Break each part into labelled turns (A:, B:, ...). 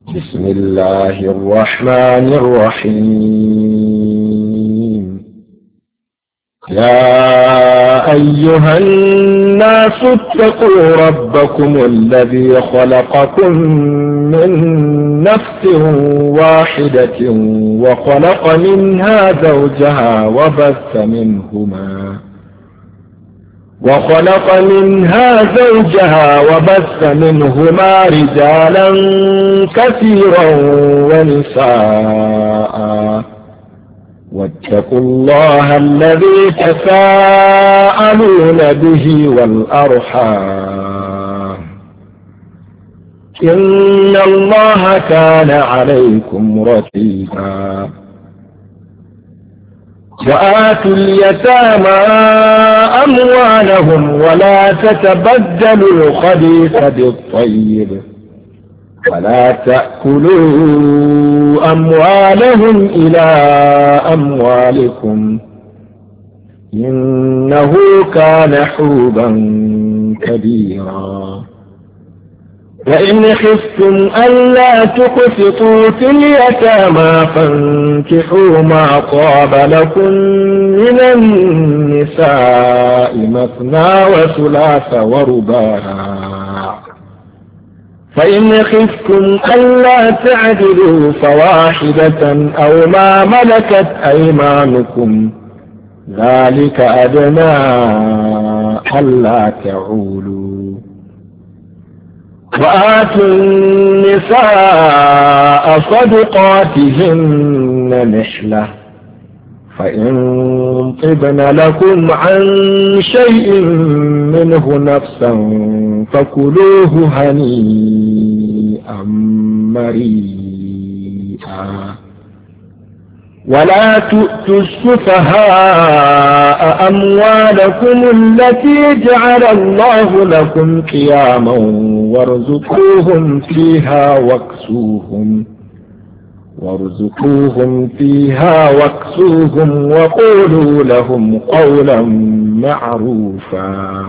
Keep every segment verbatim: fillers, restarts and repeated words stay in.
A: بسم الله الرحمن الرحيم. يا أيها الناس اتقوا ربكم الذي خلقكم من نفس واحدة وخلق منها زوجها وبث منهما وخلق منها زوجها وبث منهما رجالا كثيرا ونساء واتقوا الله الذي تساءلون به والأرحام إن الله كان عليكم رقيبا. وآتوا اليتامى أموالهم ولا تتبدلوا الخبيث بالطيب ولا تأكلوا أموالهم إلى أموالكم إنه كان حوبا كبيرا. وإن خفتم ألا تقسطوا في اليتامى فانكحوا ما طاب لكم من النساء مثنى وثلاث ورباع، فإن خفتم ألا تعدلوا فواحدة أو ما ملكت أيمانكم ذلك أدنى ألا تعولوا. وآتوا النساء صدقاتهن نحلة فإن طبن لكم عن شيء منه نفسا فكلوه هنيئا مريئا. ولا تؤتوا السفهاء أموالكم التي جعل الله لكم قياما وارزقوهم فيها واكسوهم وارزقوهم فيها واكسوهم وقولوا لهم قولا معروفا.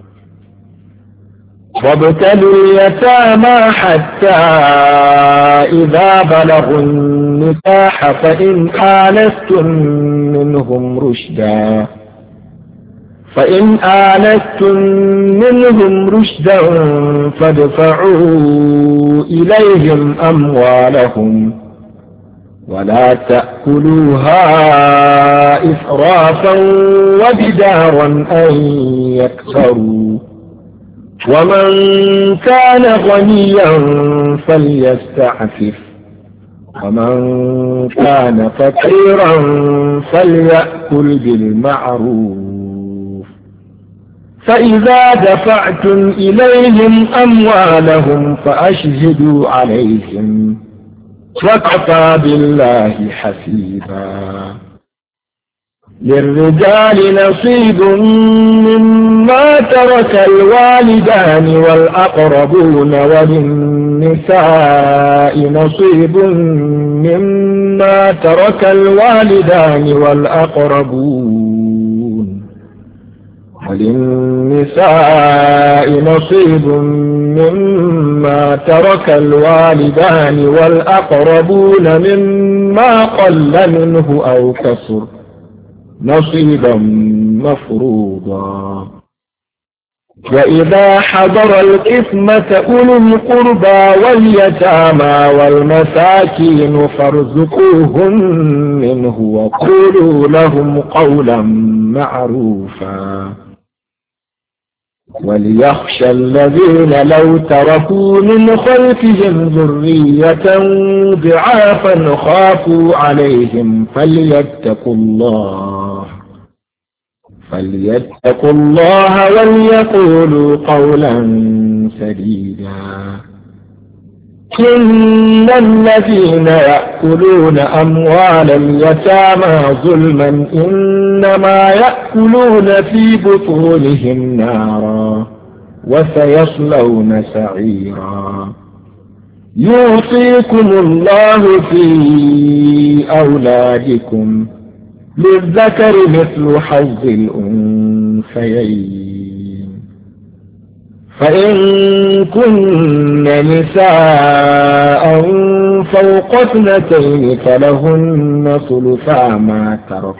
A: وابتلوا اليتامى حتى إذا بلغوا النكاح فإن آنستم منهم رشدا فإن آنستم منهم رشدا فادفعوا إليهم أموالهم ولا تأكلوها إسرافا وبدارا أن يكثروا. ومن كان غنيا فليستعفف ومن كان فقيرا فليأكل بالمعروف. فإذا دفعتم إليهم أموالهم فأشهدوا عليهم وكفى بالله حسيبا. للرجال نصيب مما ترك الوالدان والأقربون وللنساء نصيب مما ترك الوالدان والأقربون وللنساء نصيب مما ترك الوالدان والأقربون مما قل منه أو كثر نصيبا مفروضا. وإذا حضر القسمة أولو القربى واليتامى والمساكين فارزقوهم منه وقولوا لهم قولا معروفا. وليخشى الذين لو تركوا من خلفهم ذرية ضعافا خافوا عليهم فليتقوا الله فليتقوا الله وليقولوا قولا سديدا. إن الذين يأكلون أموال اليتامى ظلما إنما يأكلون في بطونهم نارا وسيصلون سعيرا. يوصيكم الله في أولادكم للذكر مثل حظ الأنثيين فإن كن نساء فوق اثنتين فلهن ثلثا ما ترك،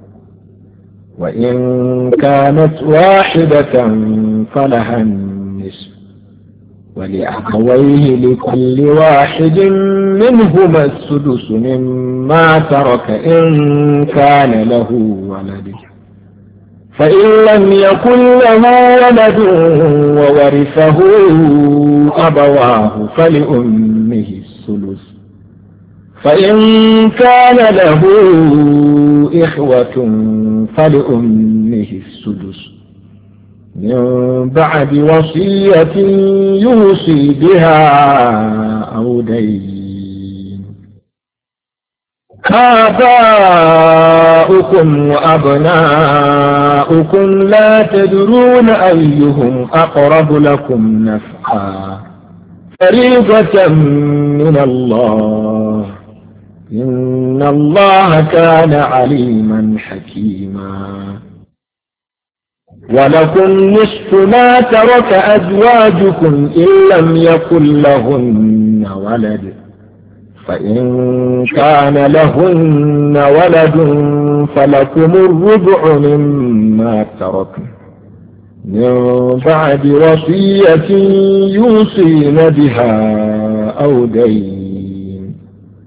A: وإن كانت واحدة فلها النصف، ولأبويه لكل واحد منهما السدس مما ترك إن كان له ولد، فإن لم يكن له ولد وورثه أبواه فلأمه الثلث، فإن كان له إخوة فلأمه السدس من بعد وصية يوصي بها أو دين. آباؤكم وأبناؤكم لا تدرون أيهم أقرب لكم نفعا فريضة من الله إن الله كان عليما حكيما. ولكم نصف ما ترك أزواجكم إن لم يكن لهن ولد، فإن كان لهن ولد فلكم الربع مما تركن من بعد وصية يوصين بها أو دين،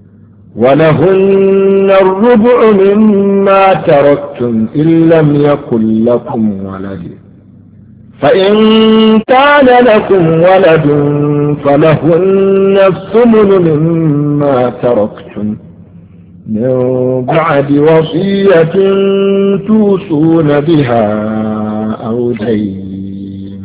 A: ولهن الربع مما تركتم إن لم يكن لكم ولد، فإن كان لكم ولد فلهن الثمن مما تركتم من بعد وصية توصون بها أو دين.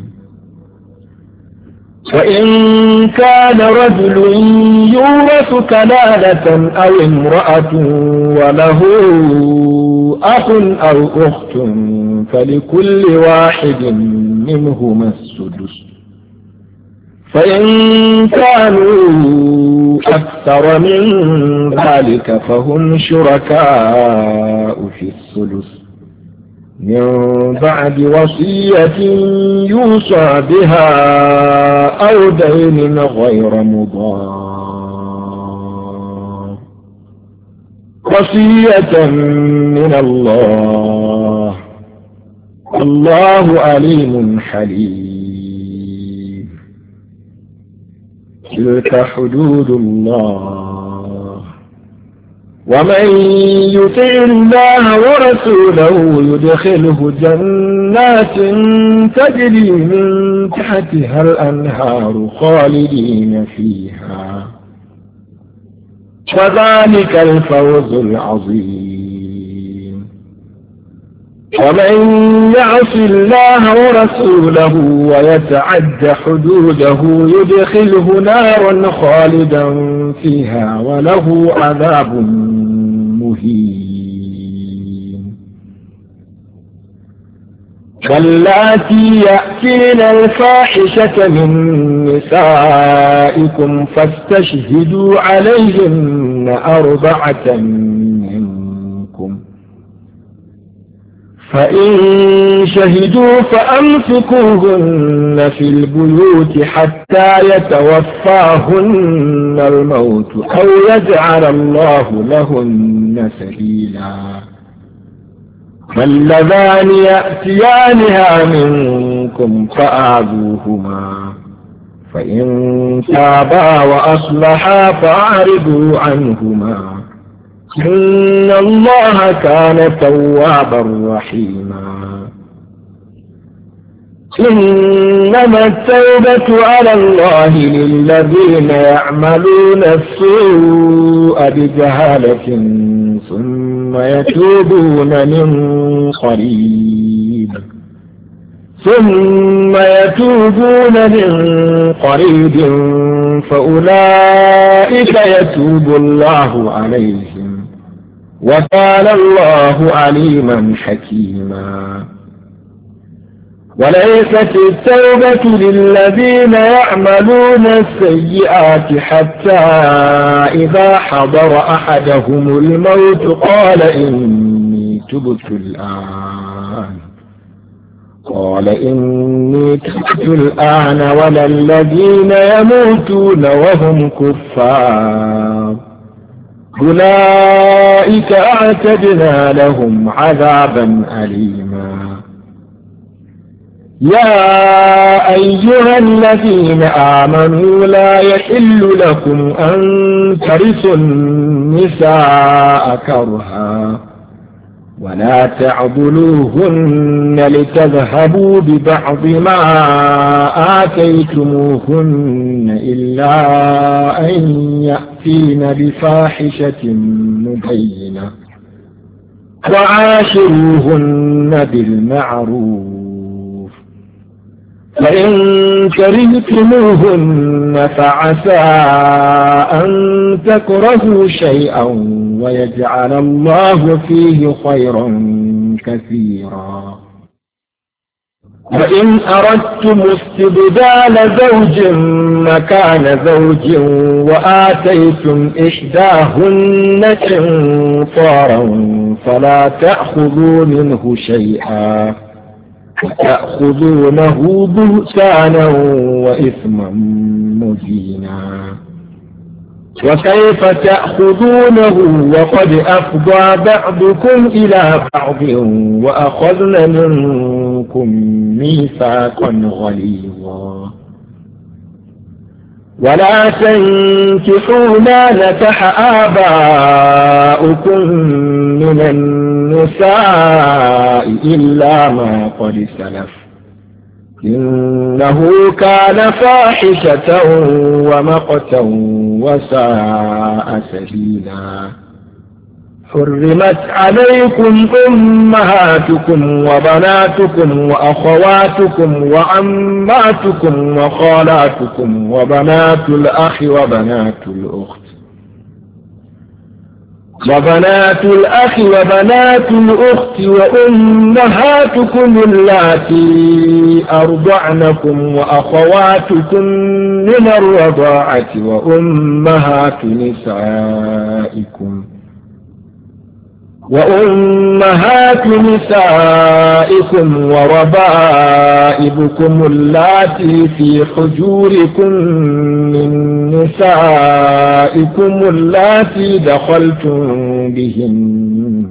A: وإن كان رجل يورث كلالة أو امرأة وله أخ أو أخت فلكل واحد منهما السدس، فإن كانوا أكثر من ذلك فهم شركاء في الثلث من بعد وصية يوصى بها أو دين غير مضار، وصية من الله الله عليم حليم. تلك حدود الله، ومن يطع الله ورسوله يدخله جنات تجري من تحتها الأنهار خالدين فيها، وذلك الفوز العظيم. ومن يعص الله ورسوله ويتعد حدوده يدخله نارا خالدا فيها وله عذاب مهين. واللاتي يأتين الفاحشة من نسائكم فاستشهدوا عليهن أربعة منكم، فإن شهدوا فأمسكوهن في البيوت حتى يتوفاهن الموت أو يجعل الله لهن سبيلا. فاللذان يأتيانها منكم فآذوهما، فإن تابا وأصلحا فأعرضوا عنهما إن الله كان توابا رحيما. إنما التوبة على الله للذين يعملون السوء بجهالة ثم يتوبون من قريب ثم يتوبون من قريب فأولئك يتوب الله عليهم وكان الله عليما حكيما. وليست التوبة للذين يعملون السيئات حتى إذا حضر أحدهم الموت قال إني تبت الآن قال إني تبت الآن ولا الذين يموتون وهم كفار أولئك أعتدنا لهم عذابا أليما. يا أيها الذين آمنوا لا يحل لكم أن ترثوا النساء كرها ولا تعضلوهن لتذهبوا ببعض ما آتيتموهن إلا أن يأتين بفاحشة مبينة وعاشروهن بالمعروف فإن كرهتموهن فعسى أن تكرهوا شيئا ويجعل الله فيه خيرا كثيرا. وإن أردتم استبدال زوج مكان زوج وآتيتم إحداهن قنطارا فلا تأخذوا منه شيئا تأخذونه بهتانا وإثما مبينا. وكيف تأخذونه وقد أفضى بعضكم إلى بعض وأخذن منكم ميثاقا غليظا. ولا تنكحوا ما نكح آباؤكم من النساء إلا ما قد سلف إنه كان فاحشة ومقتا وساء سبيلا. حرمت عليكم أمهاتكم وبناتكم وأخواتكم وعماتكم وخالاتكم وبنات الأخ وبنات الأخت وبنات الأخ وبنات الأخت وأمهاتكم اللاتي أرضعنكم وأخواتكم من الرضاعة وأمهات نسائكم وأمهات نسائكم وربائبكم اللاتي في حجوركم من نسائكم اللاتي دخلتم بهن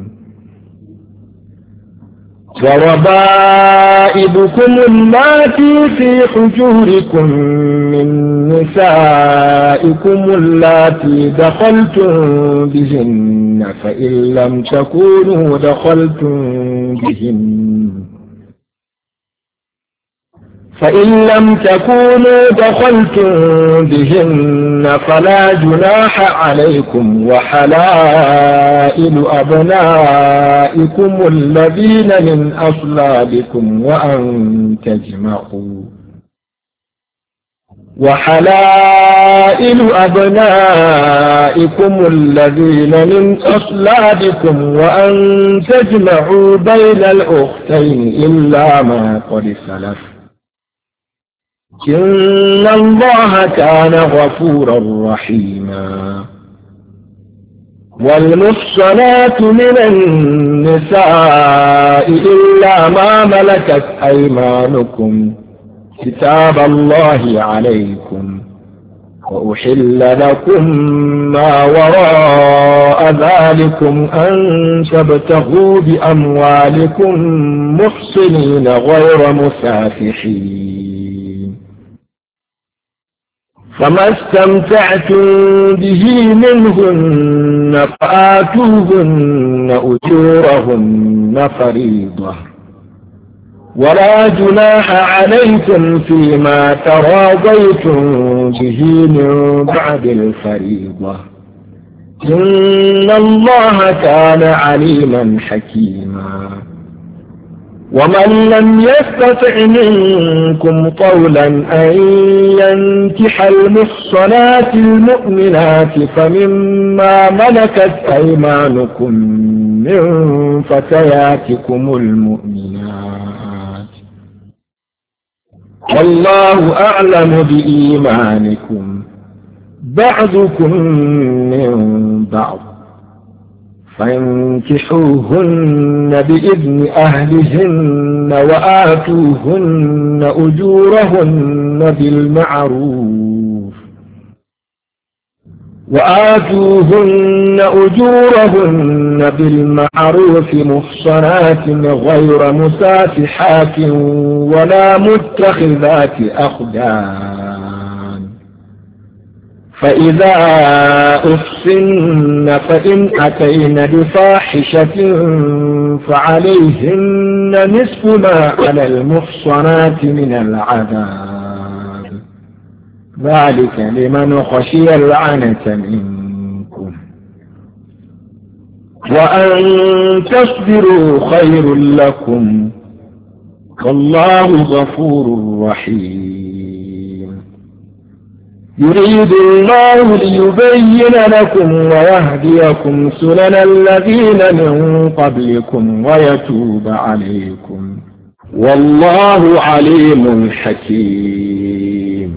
A: وربائبكم اللاتي في حجوركم من نسائكم اللاتي دخلتم بهن فإن لم تكونوا دخلتم بهن فإن لم تكونوا دخلتم بهن فلا جناح عليكم وحلائل أبنائكم الذين من أصلابكم وأن تجمعوا وحلائل أبنائكم الذين من أصلابكم وأن تجمعوا بين الأختين إلا ما قد سلف إن الله كان غفورا رحيما. والمحصنات من النساء إلا ما ملكت أيمانكم كتاب الله عليكم وأحل لكم ما وراء ذلكم أن تبتغوا بأموالكم محصنين غير مسافحين. فما استمتعتم به منهن فآتوهن أجورهن فريضة ولا جناح عليكم فيما تراضيتم به من بعد الفريضة إن الله كان عليما حكيما. ومن لم يستطع منكم طولا أن ينكح المحصنات المؤمنات فمما ملكت أيمانكم من فتياتكم المؤمنات والله أعلم بإيمانكم بعضكم من بعض فانكحوهن بإذن أهلهن وآتوهن أجورهن بالمعروف وآتوهن أجورهن بالمعروف محصنات غير مسافحات ولا متخذات أخدان فإذا أحصن فإن أتين بفاحشة فعليهن نصف ما على المحصنات من العذاب ذلك لمن خشي العنة منكم وأن تصبروا خير لكم والله غفور رحيم يريد الله ليبين لكم ويهديكم سنن الذين من قبلكم ويتوب عليكم والله عليم حكيم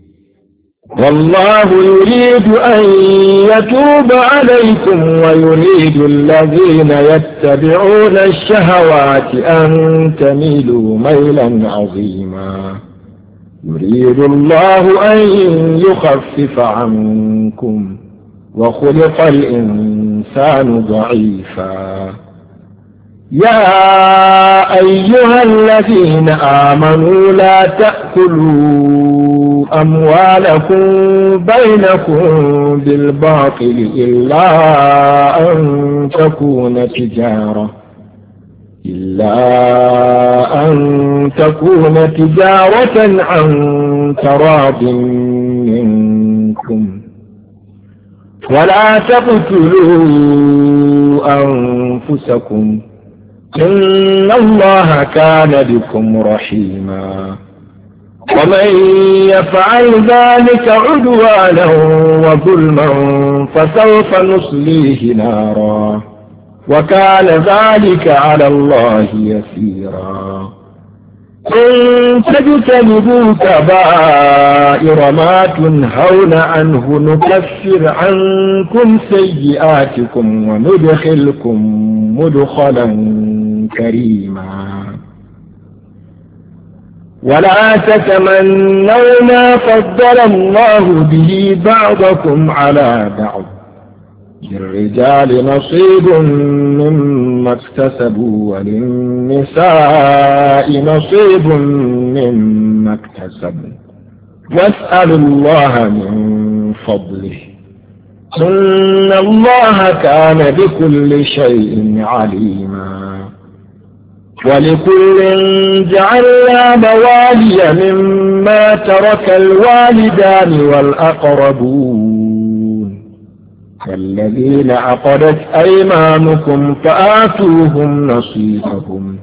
A: والله يريد أن يتوب عليكم ويريد الذين يتبعون الشهوات أن تميلوا ميلا عظيما يريد الله أن يخفف عنكم وخلق الإنسان ضعيفا يا أيها الذين آمنوا لا تأكلوا أموالكم بينكم بالباطل إلا أن تكون تجارة إلا أن تكون تجارة عن تراض منكم ولا تقتلوا أنفسكم إن الله كان بكم رحيما ومن يفعل ذلك عدوانا وظلما فسوف نصليه نارا وكان ذلك على الله يسيرا إن تجتنبوا كبائر ما تنهون عنه نكفر عنكم سيئاتكم وندخلكم مدخلا كريما ولا تتمنوا ما فضل الله به بعضكم على بعض للرجال نصيب مما اكتسبوا وللنساء نصيب مما اكتسبوا واسألوا الله من فضله إن الله كان بكل شيء عليما ولكل جعلنا موالي مما ترك الوالدان والأقربون فالذين عقدت أيمانكم فآتوهم نصيبهم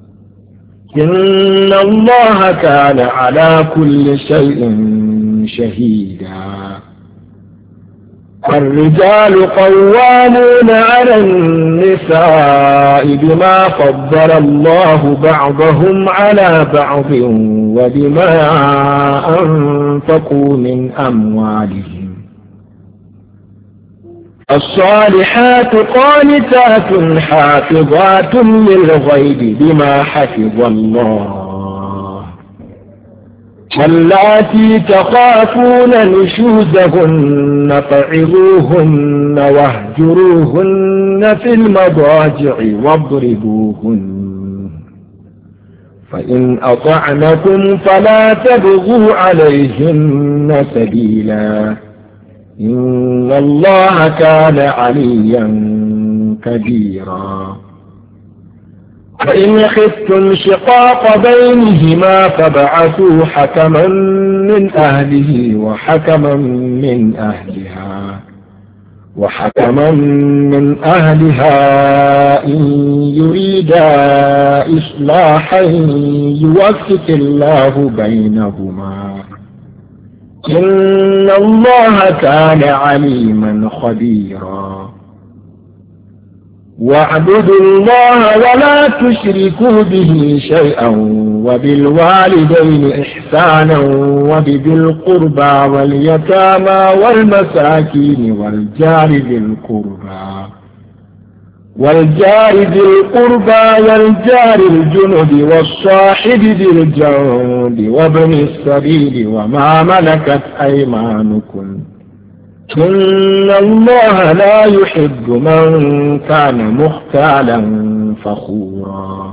A: إن الله كان على كل شيء شهيدا الرجال قوامون على النساء بما فضل الله بعضهم على بعض وبما أنفقوا من أموالهم الصالحات قانتات حافظات للغيب بما حفظ الله واللاتي تخافون نشوزهن فعظوهن واهجروهن في المضاجع واضربوهن فإن أطعنكم فلا تبغوا عليهن سبيلا إن الله كان عليا كبيرا فإن خفتم شقاق بينهما فابعثوا حكما من أهله وحكما من أهلها وحكما من أهلها إن يريدا إصلاحا يوفق الله بينهما إن الله كان عليما خبيرا واعبدوا الله ولا تشركوا به شيئا وبالوالدين إحسانا وبذي القربى واليتامى والمساكين والجار ذي القربى والجار ذي القربى والجار الجنب والصاحب بالجنب وابن السبيل وما ملكت أيمانكم إن الله لا يحب من كان مختالا فخورا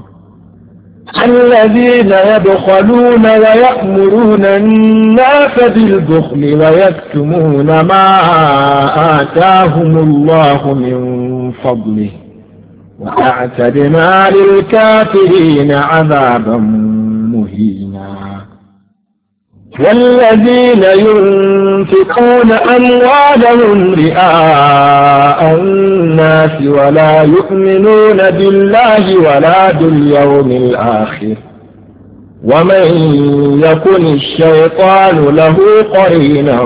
A: الذين يبخلون ويأمرون الناس بالبخل ويكتمون ما آتاهم الله من فضله وأعتدنا للكافرين عذابا مهينا والذين ينفقون أموالهم رئاء الناس ولا يؤمنون بالله ولا باليوم الآخر ومن يكن الشيطان له قرينا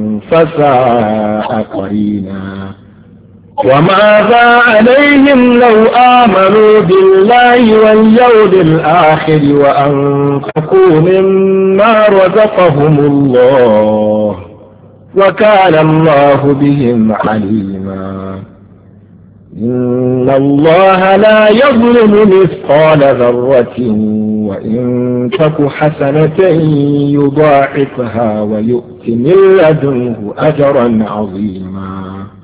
A: فساء قرينا وماذا عليهم لو آمنوا بالله واليوم الآخر وأنفقوا مما رزقهم الله وكان الله بهم عليما إن الله لا يظلم مثقال ذرة وإن تك حسنة يضاعفها ويؤت من لدنه أجرا عظيما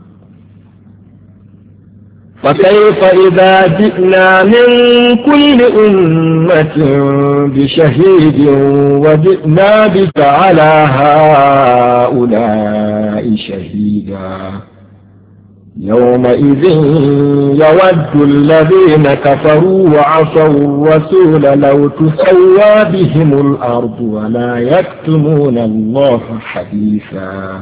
A: فكيف إذا جئنا من كل أمة بشهيد وجئنا بك على هؤلاء شهيدا يومئذ يود الذين كفروا وعصوا الرسول لو تسوى بهم الأرض ولا يكتمون الله حديثا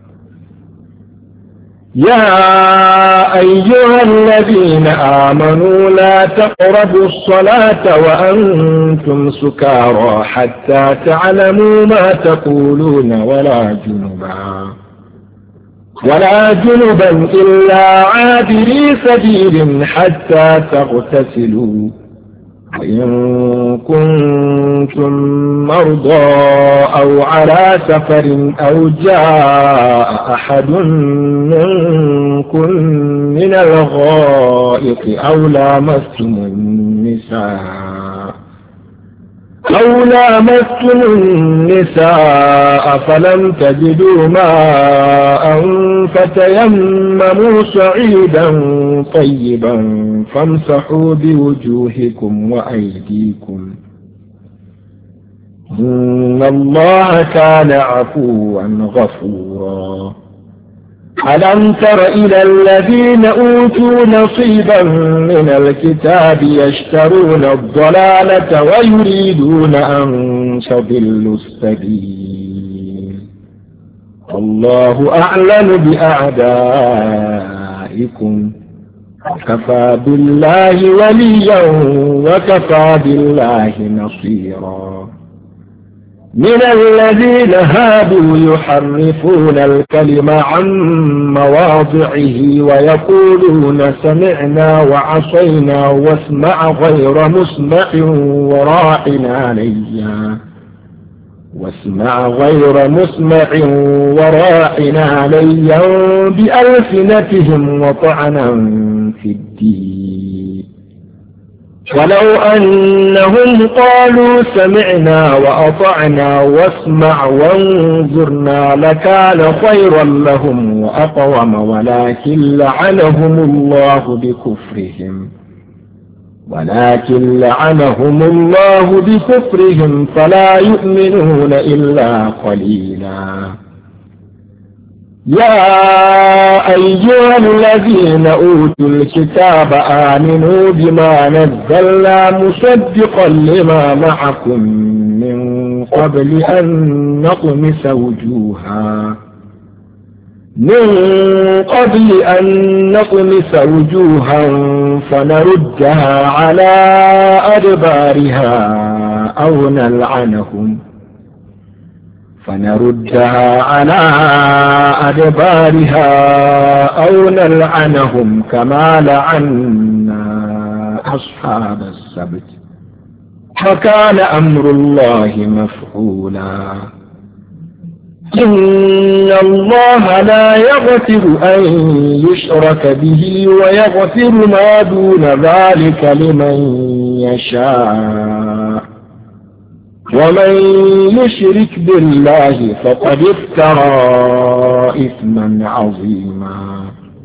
A: يا أيها الذين آمنوا لا تقربوا الصلاة وأنتم سكارى حتى تعلموا ما تقولون ولا جنبا ولا جنبا إلا عابري سبيل حتى تغتسلوا وإن كنتم مرضى أو على سفر أو جاء أحد منكم من الغائط أو لامستم النساء أو لامستم النساء فلم تجدوا ماء فتيمموا صعيدا طيبا فامسحوا بوجوهكم وأيديكم إن الله كان عفوا غفورا ألم تر إلى الذين أوتوا نصيبا من الكتاب يشترون الضلالة ويريدون أن تضلوا السبيل الله أعلم بأعدائكم وكفى بالله وليا وكفى بالله نصيرا من الذين هادوا يحرفون الكلم عن مواضعه ويقولون سمعنا وعصينا واسمع غير مسمع وراعنا ليا واسمع غير مسمع وراعنا ليا بألسنتهم وطعنا في الدين ولو أنهم قالوا سمعنا وأطعنا واسمع وانظرنا لكان خيرا لهم وأقوم ولكن لعنهم الله بكفرهم ولكن لعنهم الله بكفرهم فلا يؤمنون إلا قليلا يا أيها الذين أوتوا الكتاب آمنوا بما نزلنا مصدقا لما معكم من قبل أن نطمس وجوها من قبل أن نطمس وجوها فنردها على أدبارها أو نلعنهم فنردها على أدبارها أو نلعنهم كما لعنا أصحاب السبت وكان أمر الله مفعولا إن الله لا يغفر أن يشرك به ويغفر ما دون ذلك لمن يشاء ومن يشرك بالله فقد افترى إثما عظيما.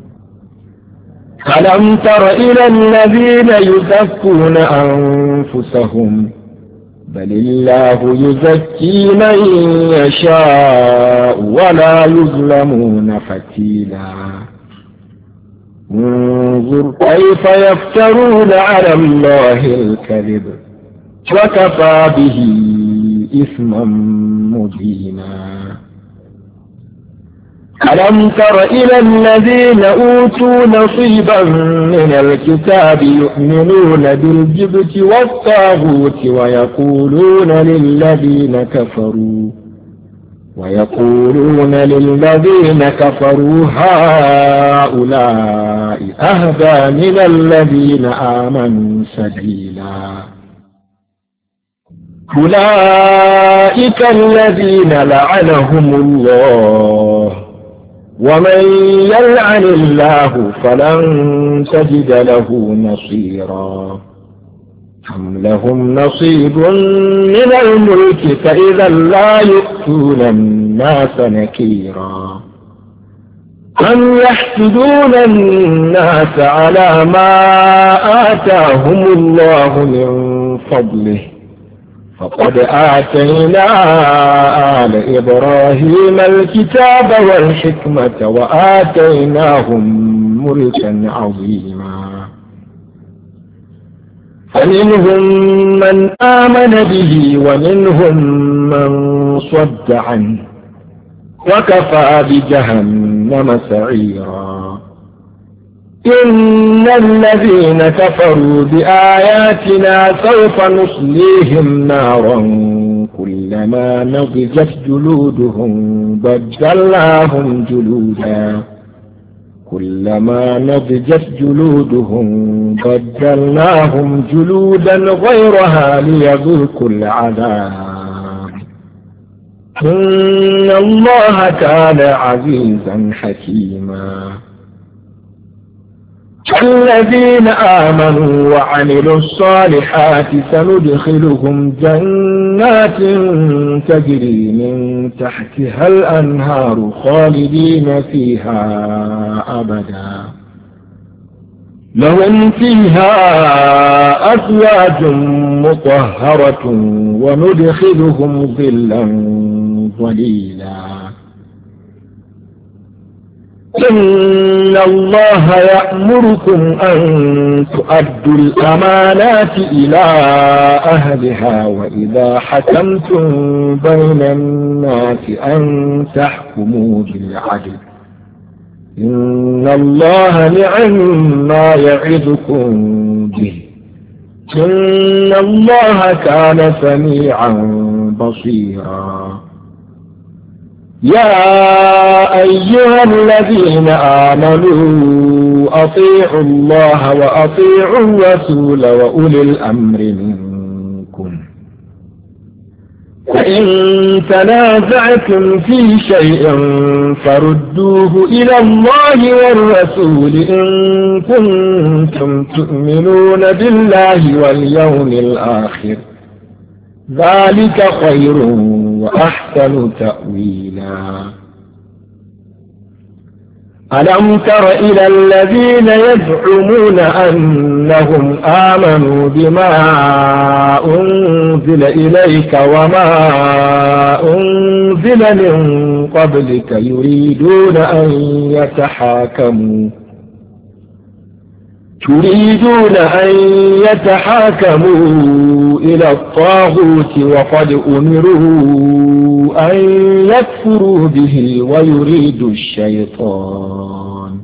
A: ألم تر إلى الذين يزكون أنفسهم بل الله يزكي من يشاء ولا يظلمون فتيلا. انظر كيف يفترون على الله الكذب وكفى به إثما مبينا. ألم تر إلى الذين أوتوا نصيبا من الكتاب يؤمنون بالجبت والطاغوت ويقولون للذين كفروا ويقولون للذين كفروا هؤلاء أهدى من الذين آمنوا سبيلا. أولئك الذين لعنهم الله ومن يلعن الله فلن تجد له نصيرا. أم لهم نصيب من الملك فإذا لا يؤتون الناس نكيرا. أم يحسدون الناس على ما آتاهم الله من فضله فقد آتينا آل إبراهيم الكتاب والحكمة وآتيناهم ملكا عظيما. فمنهم من آمن به ومنهم من صد عنه وكفى بجهنم سعيرا. إن الذين كفروا بآياتنا سوف نصليهم نارا كلما نضجت جلودهم بدلناهم جلودا كلما نضجت جلودهم بدلناهم جلودا غيرها ليذوقوا العذاب. إن الله كان عزيزا حكيما. الذين آمنوا وعملوا الصالحات سندخلهم جنات تجري من تحتها الأنهار خالدين فيها أبدا لهم فيها أزواج مطهرة وندخلهم ظلا ظليلا. إن الله يأمركم أن تؤدوا الأمانات إلى أهلها وإذا حكمتم بين الناس أن تحكموا بالعدل إن الله نعم ما يعظكم به إن الله كان سميعا بصيرا. يا أيها الذين آمنوا أطيعوا الله وأطيعوا الرسول وأولي الأمر منكم فإن تنازعتم في شيء فردوه إلى الله والرسول إن كنتم تؤمنون بالله واليوم الآخر ذلك خير وأحسن تأويلا. ألم تر إلى الذين يزعمون أنهم آمنوا بما أنزل إليك وما أنزل من قبلك يريدون أن يتحاكموا تريدون أن يتحاكموا إلى الطاغوت وقد أمروا أن يكفروا به ويريد الشيطان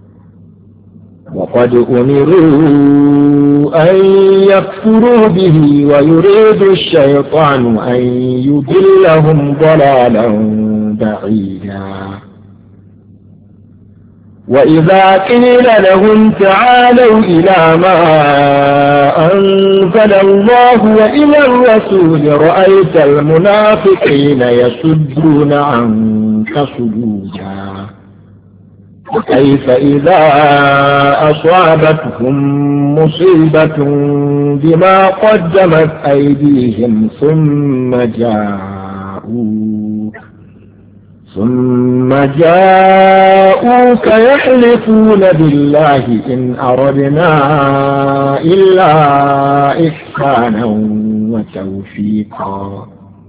A: وقد أمروا أن يكفروا به ويريد الشيطان أن يضلهم ضلالا بعيدا. وإذا قيل لهم تعالوا إلى ما أنزل الله وإلى الرسول رأيت المنافقين يصدون عنك صدودا كيف إذا أصابتهم مصيبة بما قدمت أيديهم ثم جاءوك ثم جاءوك يحلفون بالله إن أردنا إلا إحسانا وتوفيقا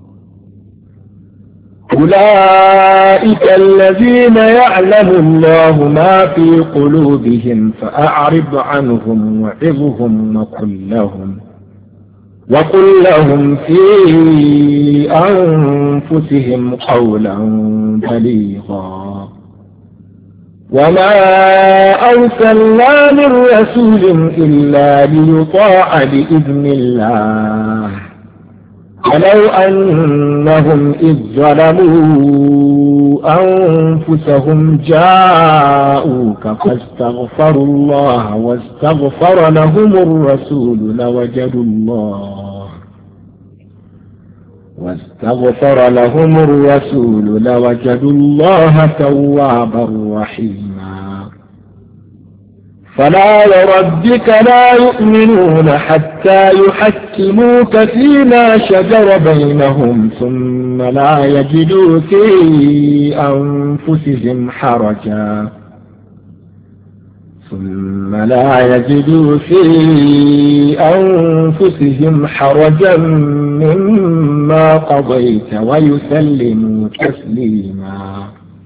A: أولئك الذين يعلم الله ما في قلوبهم فأعرض عنهم وعظهم وقل لهم وقل لهم في أنفسهم قولا بليغا وما أرسلنا من رسول إلا ليطاع بإذن الله ولو أنهم إذ ظلموا أنفسهم جاءوك فاستغفروا الله واستغفر لهم الرسول لوجدوا الله واستغفر لهم الرسول لوجدوا الله توابا رحيما فلا وربك لا يؤمنون حتى يحكموك فيما شجر بينهم ثم لا يجدوا في أنفسهم حرجا ثم لا يجدوا في أنفسهم حرجا مما قضيت ويسلموا تسليما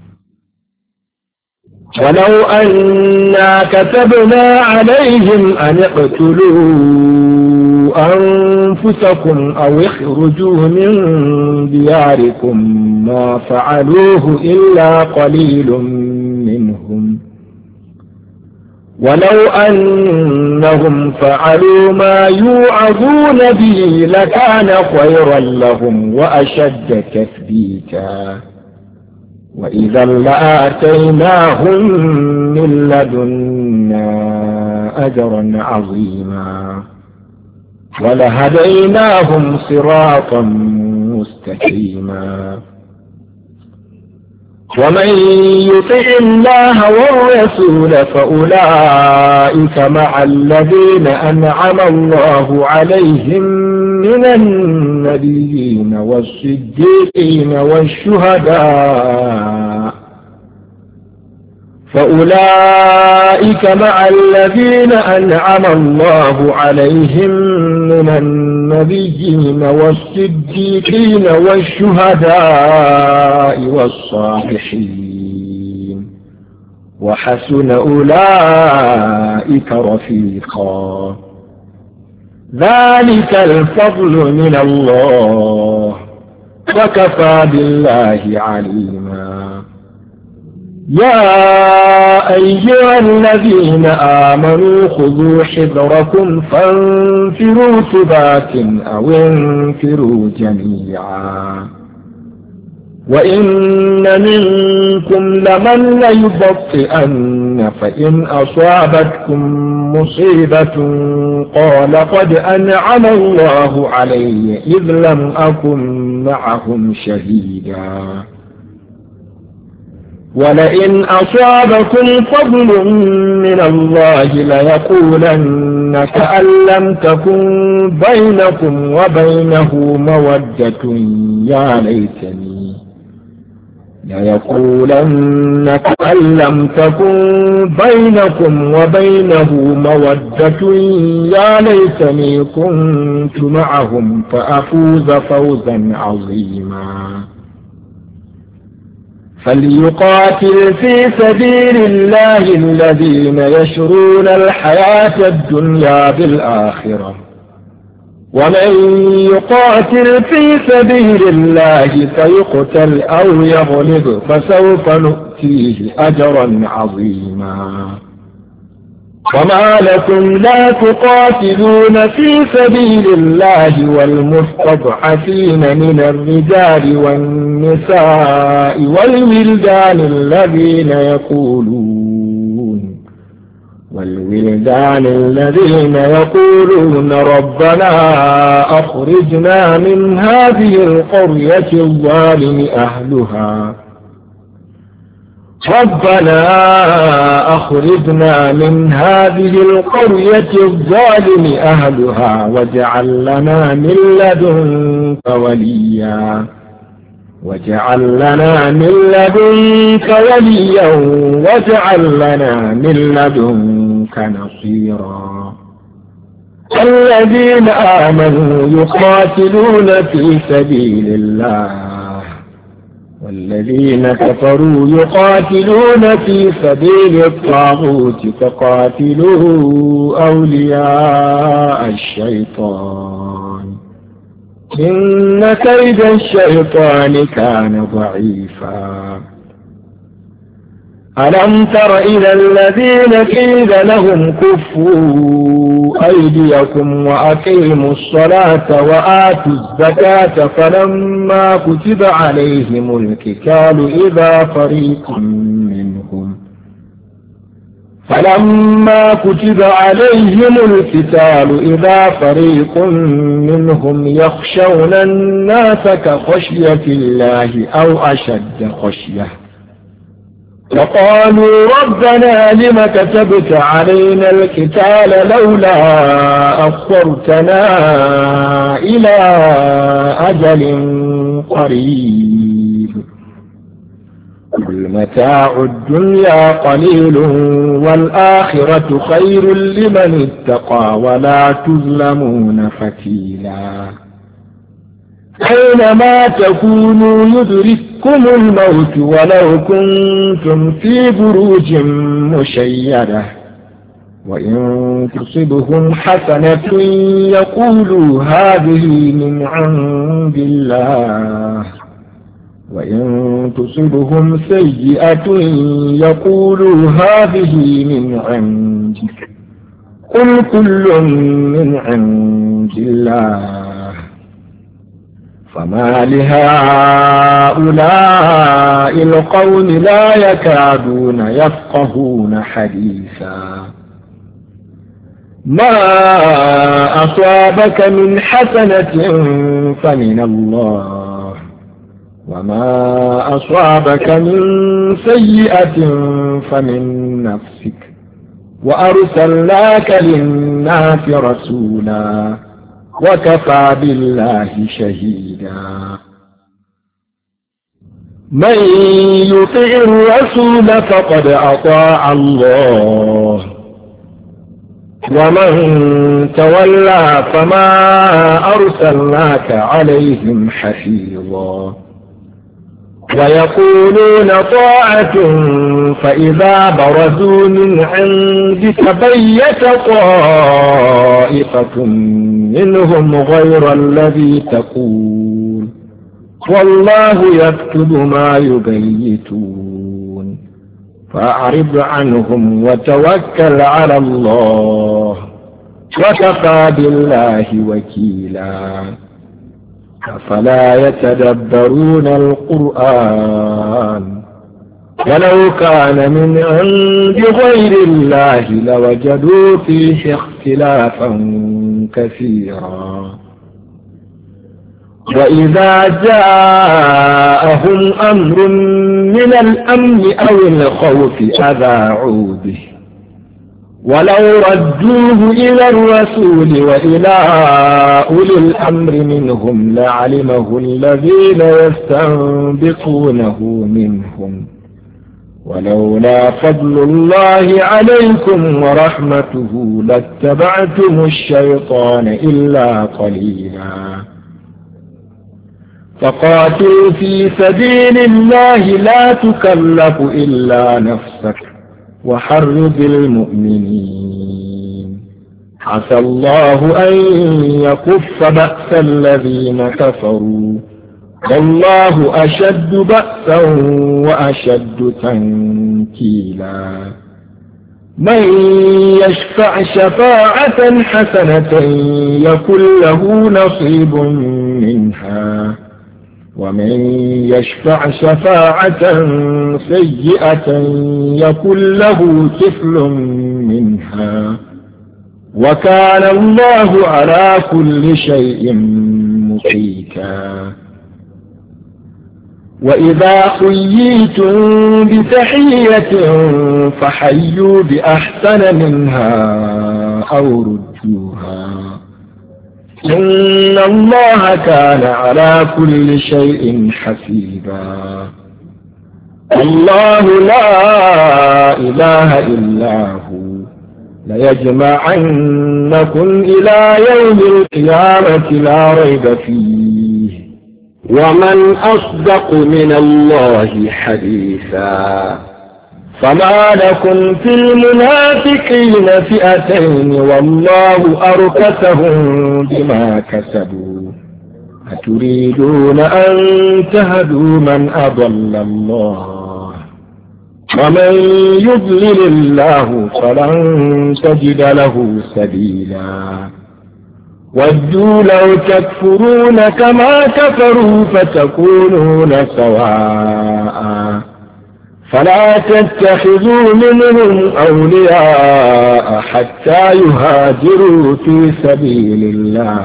A: ولو أنا كتبنا عليهم أن اقتلوا أنفسكم أو اخرجوا من دياركم ما فعلوه إلا قليل منهم ولو أنهم فعلوا ما يوعظون به لكان خيرا لهم وأشد تثبيتا وإذا لآتيناهم من لدنا أجرا عظيما ولهديناهم صراطا مستقيما ومن يطع الله والرسول فأولئك مع الذين أنعم الله عليهم من النبيين والصديقين والشهداء فأولئك مع الذين أنعم الله عليهم من النبيين والصديقين والشهداء والصالحين وحسن أولئك رفيقا ذلك الفضل من الله وكفى بالله عليما يا أيها الذين آمنوا خذوا حذركم فانفروا ثبات أو انفروا جميعا وإن منكم لمن ليبطئن فإن أصابتكم مصيبة قال قد أنعم الله علي إذ لم أكن معهم شهيدا ولئن أصابكم فضل من الله ليقولن كأن لم تكن بينكم وبينه مودة يا ليتني ليقولن كأن لم تكن بينكم وبينه مودة يا ليتني كنت معهم فأفوز فوزا عظيما فليقاتل في سبيل الله الذين يشرون الحياة الدنيا بالآخرة ومن يقاتل في سبيل الله فيقتل أو يغلب فسوف نؤتيه أجرا عظيما وما لكم لا تقاتلون في سبيل الله والمستضعفين من الرجال والنساء والولدان الذين يقولون والولدان الذين يقولون ربنا أخرجنا من هذه القرية الظالم أهلها ربنا أخرجنا من هذه القرية الظالم أهلها واجعل لنا من لدنك وليا واجعل لنا من لدنك وليا واجعل لنا من لدنك نصيرا. الذين آمنوا يقاتلون في سبيل الله والذين كفروا يقاتلون في سبيل الطاغوت فقاتلوا أولياء الشيطان إن كيد الشيطان كان ضعيفا. ألم تر إلى الذين قيل لهم كفوا أيديكم وأقيموا الصلاة وآتوا الزكاة فلما كتب عليهم القتال إذا فريق منهم فلما كتب عليهم القتال إذا فريق منهم يخشون الناس كخشية الله أو أشد خشية وقالوا ربنا لم كتبت علينا القتال لولا أخرتنا إلى أجل قريب قل متاع الدنيا قليل والآخرة خير لمن اتقى ولا تظلمون فتيلا. أينما تكونوا يدرككم الموت ولو كنتم في بروج مشيدة وإن تصبهم حسنة يقولوا هذه من عند الله وإن تصبهم سيئة يقولوا هذه من عندك قل كل من عند الله. فما لهؤلاء القوم لا يكادون يفقهون حديثا. ما أصابك من حسنة فمن الله وما أصابك من سيئة فمن نفسك وأرسلناك للناس رسولا وكفى بالله شهيدا. من يطع الرسول فقد أطاع الله ومن تولى فما أرسلناك عليهم حفيظا. ويقولون طاعة فإذا برزوا من عندك بيت طائفة منهم غير الذي تقول والله يكتب ما يبيتون فأعرض عنهم وتوكل على الله وكفى بالله وكيلا. أفلا يتدبرون القرآن ولو كان من عند غير الله لوجدوا فيه اختلافا كثيرا. وإذا جاءهم أمر من الأمن أو الخوف أذاعوا به ولو ردوه إلى الرسول وإلى أولي الأمر منهم لعلمه الذين يستنبطونه منهم ولولا فضل الله عليكم ورحمته لاتبعتم الشيطان إلا قليلا. فقاتل في سبيل الله لا تكلف إلا نفسك وحرض المؤمنين عسى الله أن يكف بأس الذين كفروا والله أشد بأسا وأشد تنكيلا. من يشفع شفاعة حسنة يكن له نصيب منها ومن يشفع شفاعة سيئة يكن له كفل منها وكان الله على كل شيء مقيتا. وإذا حييتم بتحية فحيوا بأحسن منها أو ردوها إن الله كان على كل شيء حسيبا. الله لا إله إلا هو ليجمعنكم إلى يوم القيامة لا ريب فيه ومن أصدق من الله حديثا. فما لكم في المنافقين فئتين والله أركسهم بما كسبوا أتريدون أن تهدوا من أضل الله ومن يضلل الله فلن تجد له سبيلا. ودوا لو تكفرون كما كفروا فتكونون سواء فلا تتخذوا منهم أولياء حتى يهاجروا في سبيل الله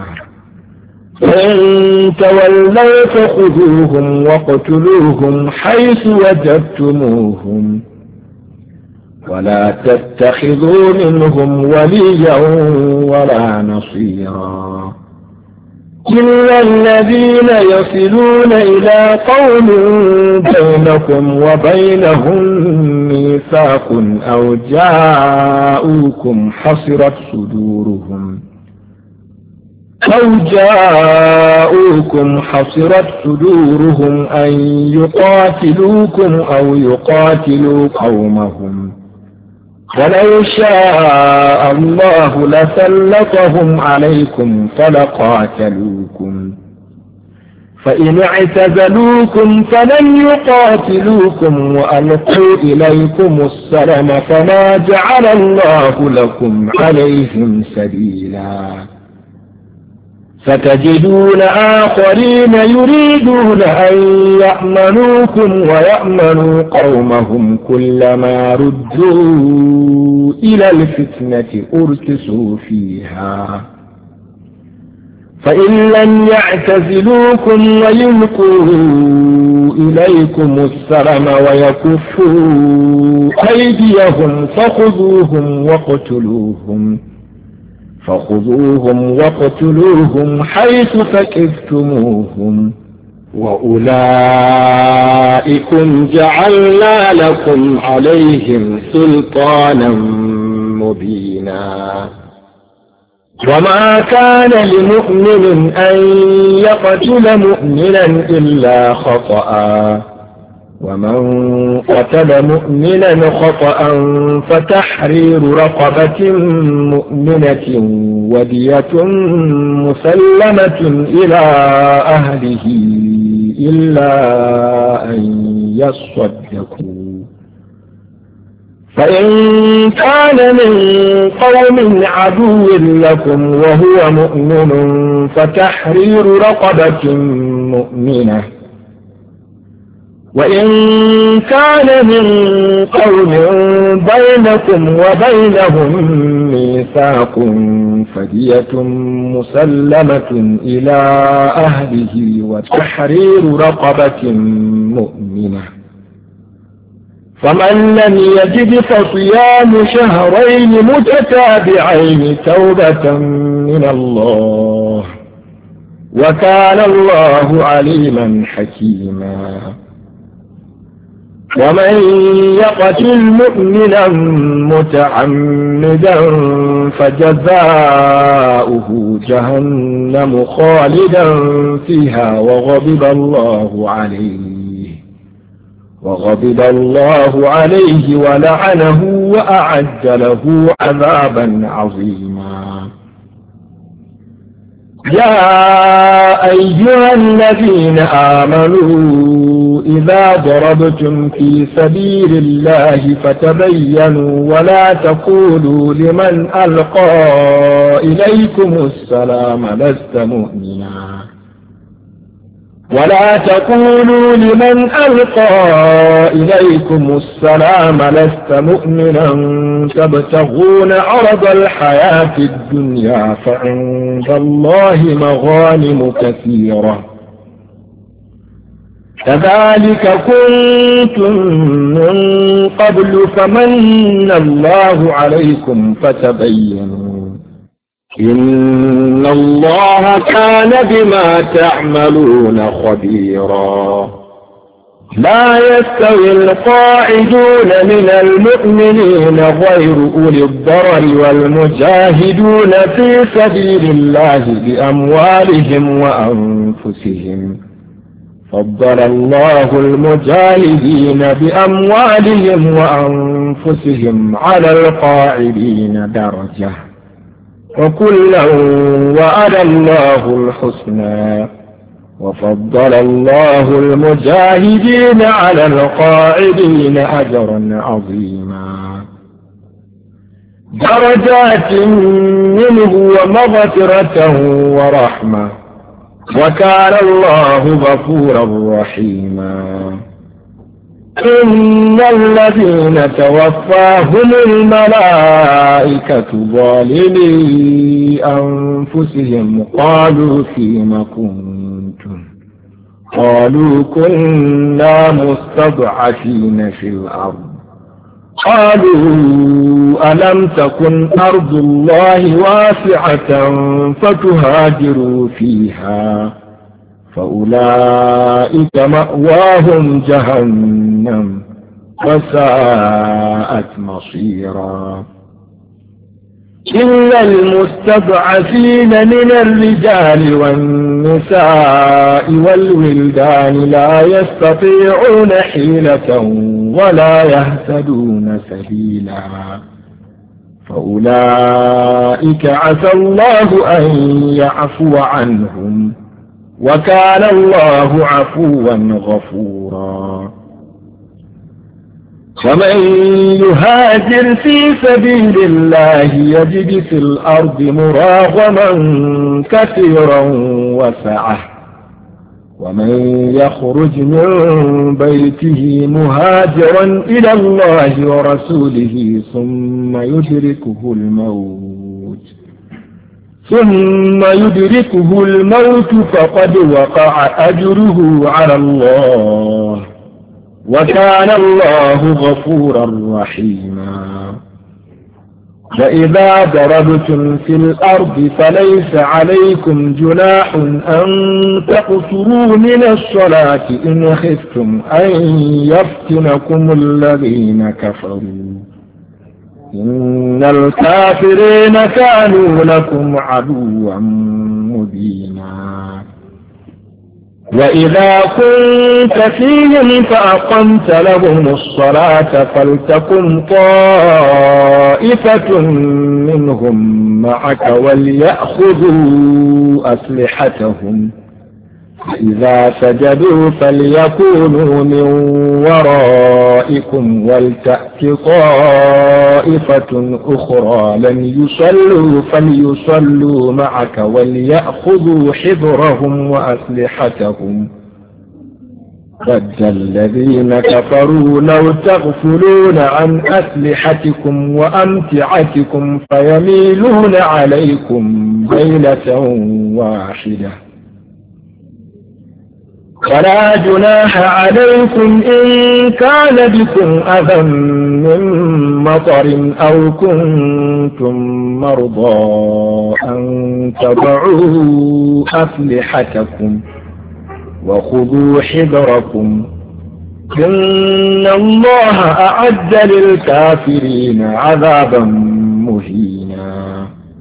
A: فإن تولوا فخذوهم واقتلوهم حيث وجدتموهم ولا تتخذوا منهم وليا ولا نصيرا إلا الذين يصلون إلى قوم بينكم وبينهم ميثاق أو جاءوكم حصرت صدورهم أو جاءوكم حصرت صدورهم أن يقاتلوكم أو يقاتلوا قومهم ولو شاء الله لسلطهم عليكم فلقاتلوكم فإن اعتزلوكم فلم يقاتلوكم وألقوا إليكم السلم فما جعل الله لكم عليهم سبيلا. ستجدون آخرين يريدون أن يأمنوكم ويأمنوا قومهم كلما ردوا إلى الفتنة أركسوا فيها فإن لم يعتزلوكم ويلقوا إليكم السلم ويكفوا أيديهم فخذوهم واقتلوهم فخذوهم واقتلوهم حيث ثقفتموهم وأولئكم جعلنا لكم عليهم سلطانا مبينا. وما كان لمؤمن أن يقتل مؤمنا إلا خطأ ومن قتل مؤمنا خطأ فتحرير رقبة مؤمنة ودية مسلمة إلى أهله إلا أن يصدقوا فإن كان من قوم عدو لكم وهو مؤمن فتحرير رقبة مؤمنة وإن كان من قوم بينكم وبينهم ميثاق فدية مسلمة إلى أهله وتحرير رقبة مؤمنة فمن لم يجد فصيام شهرين متتابعين توبة من الله وكان الله عليما حكيما. ومن يقتل مؤمنا متعمدا فجزاؤه جهنم خالدا فيها وغضب الله عليه وغضب الله عليه ولعنه وأعد له عذابا عظيما. يا أيها الذين آمنوا إذا ضربتم في سبيل الله فتبينوا ولا تقولوا لمن ألقى إليكم السلام لست مؤمنا ولا تقولوا لمن ألقى إليكم السلام لست مؤمنا تبتغون عرض الحياة الدنيا فعند الله مغانم كثيرة كذلك كنتم من قبل فمن الله عليكم فتبينوا إن الله كان بما تعملون خبيرا لا يستوي القاعدون من المؤمنين غير أولي الضرر والمجاهدون في سبيل الله بأموالهم وأنفسهم فضل الله المجاهدين بأموالهم وأنفسهم على القاعدين درجة وكلا وعد الله الحسنى وفضل الله المجاهدين على القاعدين أجرا عظيما درجات منه ومغفرة ورحمة وكان الله غفورا رحيما إن الذين توفاهم الملائكة ظالمي أنفسهم قالوا فيم كنتم قالوا كنا مستضعفين في الأرض قالوا ألم تكن أرض الله واسعة فتهاجروا فيها فأولئك مأواهم جهنم وساءت مصيرا إلا المستضعفين من الرجال والنساء والولدان لا يستطيعون حيلة ولا يهتدون سبيلا فأولئك عسى الله أن يعفو عنهم وكان الله عفوا غفورا ومن يهاجر في سبيل الله يجد في الأرض مراغما كثيرا وسعة ومن يخرج من بيته مهاجرا إلى الله ورسوله ثم يدركه الموت ثم يدركه الموت فقد وقع أجره على الله وكان الله غفورا رحيما وإذا ضربتم في الأرض فليس عليكم جناح أن تقصروا من الصلاة إن خفتم أن يفتنكم الذين كفروا إن الكافرين كانوا لكم عدوا مبينا وإذا كنت فيهم فأقمت لهم الصلاة فلتكن طائفة منهم معك وليأخذوا أسلحتهم فإذا سجدوا فليكونوا من ورائكم ولتأت طائفة أخرى لم يصلوا فليصلوا معك وليأخذوا حذرهم وأسلحتهم ود الذين كفروا لو تغفلون عن أسلحتكم وأمتعتكم فيميلون عليكم ميلة واحدة ولا جناح عليكم إن كان بكم أذى من مطر أو كنتم مرضى أن تضعوا أسلحتكم وخذوا حذركم إن الله أعد للكافرين عذابا مهينا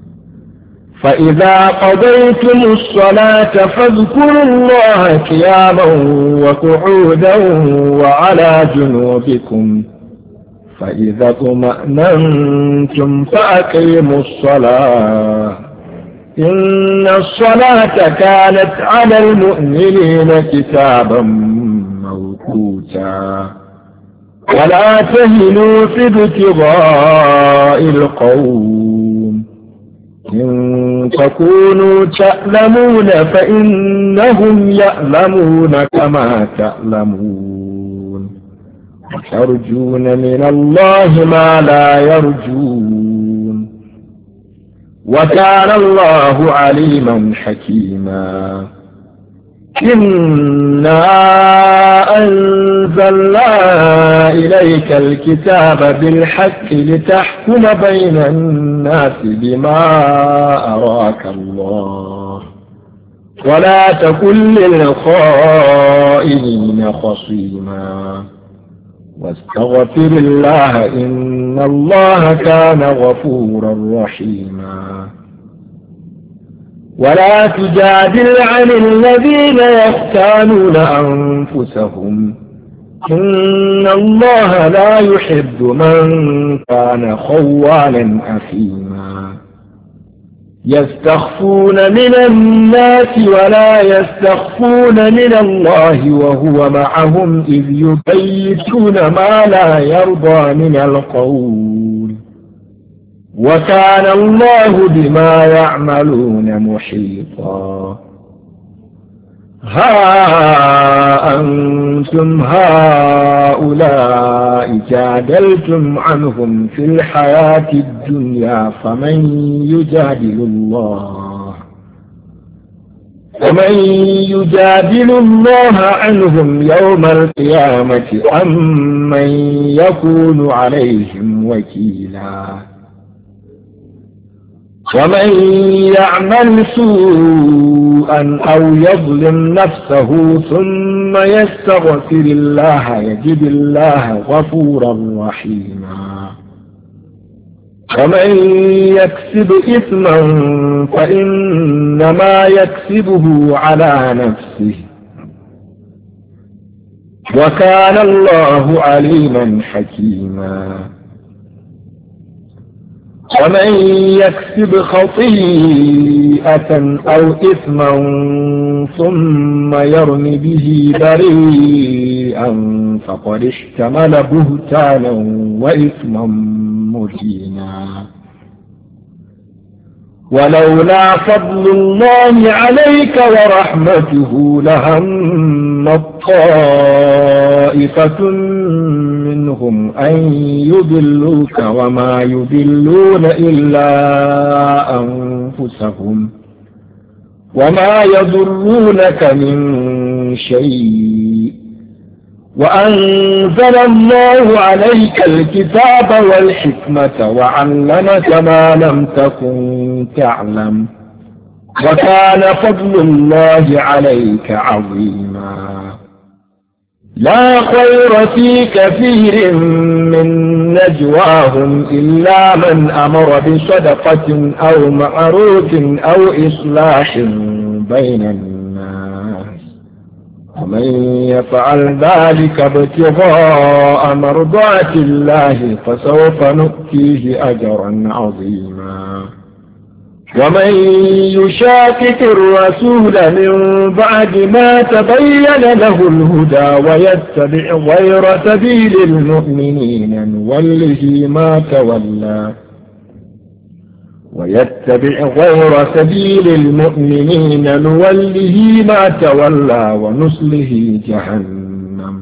A: فإذا قضيتم الصلاة فاذكروا الله قياما وقعودا وعلى جنوبكم فإذا اطمأننتم فأقيموا الصلاة إن الصلاة كانت على المؤمنين كتابا موقوتا ولا تهنوا في ابتغاء القوم إن تكونوا تألمون فإنهم يألمون كما تألمون ترجون من الله ما لا يرجون وكان الله عليما حكيما إنا أنزلنا إليك الكتاب بالحق لتحكم بين الناس بما أراك الله ولا تكن للخائنين خصيما واستغفر الله إن الله كان غفورا رحيما ولا تجادل عن الذين يختانون أنفسهم إن الله لا يحب من كان خوانا أثيما يستخفون من الناس ولا يستخفون من الله وهو معهم إذ يبيتون ما لا يرضى من القول وكان الله بما يعملون محيطا ها أنتم هؤلاء جادلتم عنهم في الحياة الدنيا فمن يجادل الله ومن يجادل الله عنهم يوم القيامة أم من يكون عليهم وكيلا ومن يعمل سوءا أو يظلم نفسه ثم يستغفر الله يجد الله غفورا رحيما ومن يكسب إثما فإنما يكسبه على نفسه وكان الله عليما حكيما ومن يكسب خطيئة أو إثما ثم يرم به بريئا فقد اشتمل بهتانا وإثما مبينا ولولا فضل الله عليك ورحمته لهم طائفة منهم أن يضلوك وما يضلون إلا أنفسهم وما يضرونك من شيء وأنزل الله عليك الكتاب والحكمة وعلمك ما لم تكن تعلم وكان فضل الله عليك عظيما لا خير في كثير من نجواهم إلا من أمر بصدقة أو معروف أو إصلاح بين الناس ومن يفعل ذلك ابتغاء مرضات الله فسوف نؤتيه أجرا عظيما ومن يشاكك الرسول من بعد ما تبين له الهدى ويتبع غير سبيل المؤمنين نوله ما تولى ويتبع غير سبيل المؤمنين نوله ما تولى ونصله جهنم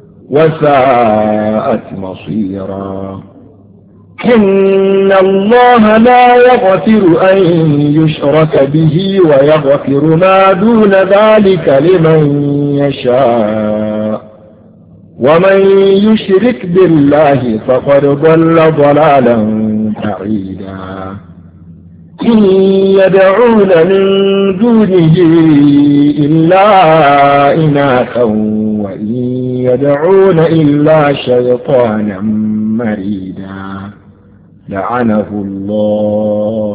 A: وساءت مصيرا إن الله لا يغفر أن يشرك به ويغفر ما دون ذلك لمن يشاء ومن يشرك بالله فقد ضل ضلالا بعيدا إن يدعون من دونه إلا إناثا وإن يدعون إلا شيطانا مريدا لعنه الله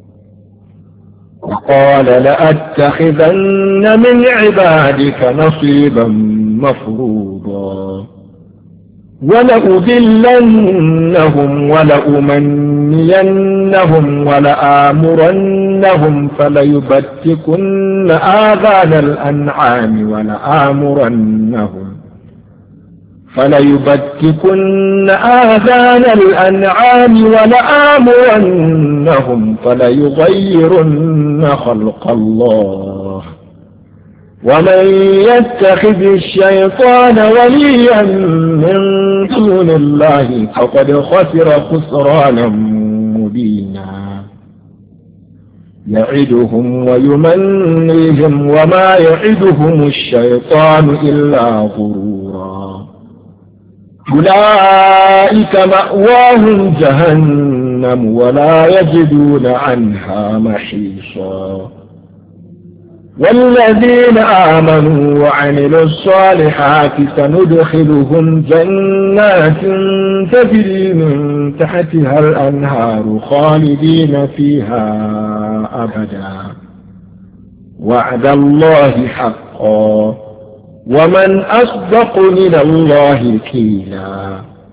A: وقال لأتخذن من عبادك نصيبا مفروضا ولأذلنهم ولأمنينهم ولآمرنهم فليبتكن آذان الأنعام ولآمرنهم فليبتكن آذان الأنعام ولآمرنهم فليغيرن خلق الله ومن يتخذ الشيطان وليا من دون الله فقد خسر خسرانا مبينا يعدهم ويمنيهم وما يعدهم الشيطان إلا غرورا أولئك مأواهم جهنم ولا يجدون عنها محيصا والذين آمنوا وعملوا الصالحات سندخلهم جنات تجري من تحتها الأنهار خالدين فيها أبدا وعد الله حقا ومن أصدق من الله قيلا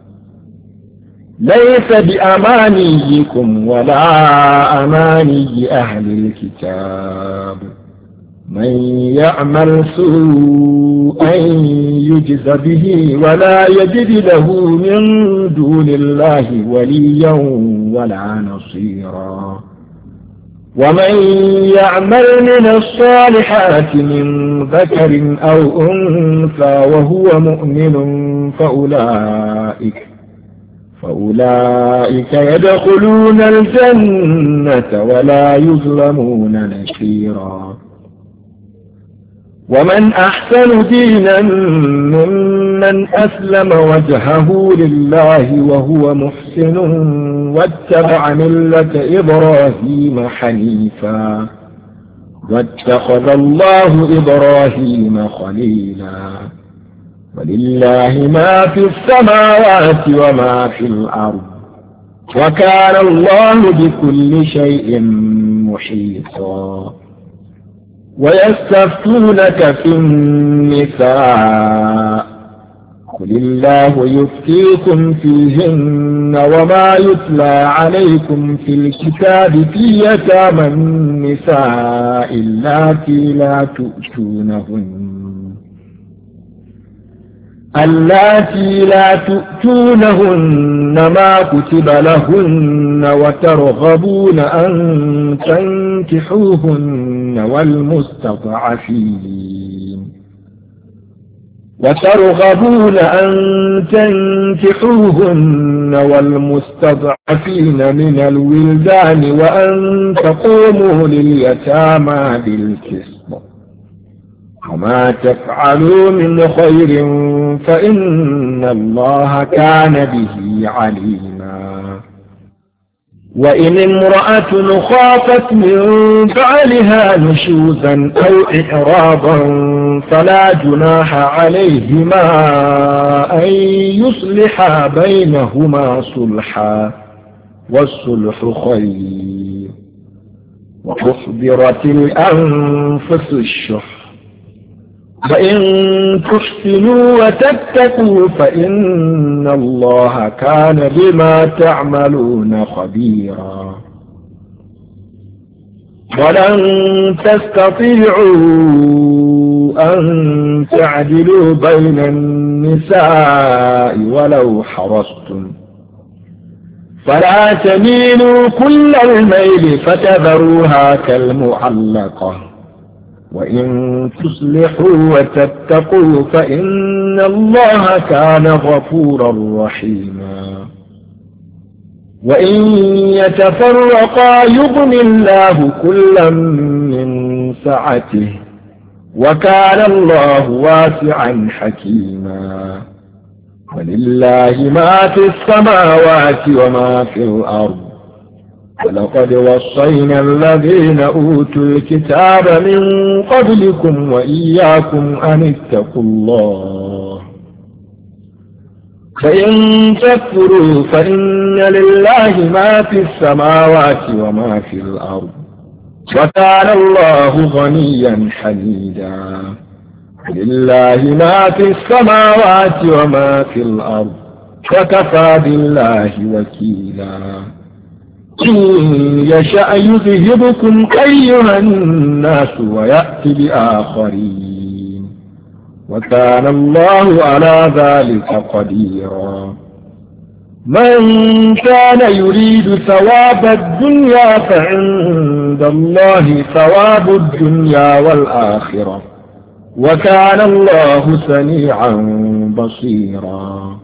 A: ليس بأمانيكم ولا أماني أهل الكتاب من يعمل سوءا يجز به ولا يجد له من دون الله وليا ولا نصيرا ومن يعمل من الصالحات من ذكر أو أنثى وهو مؤمن فأولئك فأولئك يدخلون الجنة ولا يظلمون نكيرا ومن أحسن دينا ممن أسلم وجهه لله وهو محسن واتبع ملة إبراهيم حنيفا واتخذ الله إبراهيم خليلا ولله ما في السماوات وما في الأرض وكان الله بكل شيء محيطا ويستفتونك في النساء قل الله يفتيكم فيهن وما يتلى عليكم في الكتاب في يتامى النساء اللاتي لا تؤتونهن اللاتي لا تؤتونهن ما كتب لهن وترغبون أن تنكحوهن والمستضعفين وترغبون أن تنكحوهن والمستضعفين من الولدان وأن تقوموا لليتامى بالقسط وما تفعلوا من خير فإن الله كان به عليما وإن امرأة خافت من بعلها نشوزا أو إعراضا فلا جناح عليهما أن يصلحا بينهما صلحا والصلح خير وأحضرت الأنفس الشح وإن تحسنوا وتتقوا فإن الله كان بما تعملون خبيرا ولن تستطيعوا أن تعدلوا بين النساء ولو حرصتم فلا تميلوا كل الميل فتذروها كالمعلقة وإن تصلحوا وتتقوا فإن الله كان غفورا رحيما وإن يتفرقا يغن الله كلا من سعته وكان الله واسعا حكيما ولله ما في السماوات وما في الأرض ولقد وصينا الذين أوتوا الكتاب من قبلكم وإياكم أن اتقوا الله فإن تكفروا فإن لله ما في السماوات وما في الأرض وكان الله غنيا حميدا لله ما في السماوات وما في الأرض وكفى بالله وكيلا إن يشأ يذهبكم أيها الناس ويأتي بآخرين وكان الله على ذلك قديرا. من كان يريد ثواب الدنيا فعند الله ثواب الدنيا والآخرة وكان الله سميعا بصيرا.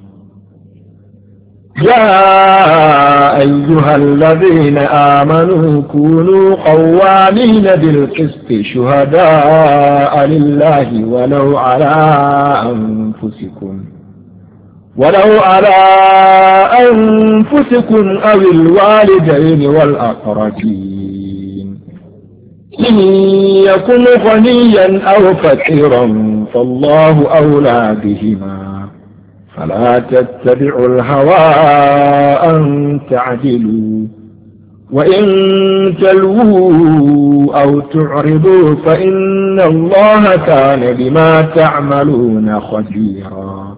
A: يا أيها الذين آمنوا كونوا قوامين بالقسط شهداء لله ولو على أنفسكم ولو على أنفسكم أو الوالدين والأقربين إن يكن غنيا أو فقيرا فالله أولى بهما فلا تتبعوا الهوى أن تعدلوا وإن تلووا أو تعرضوا فإن الله كان بما تعملون خبيرا.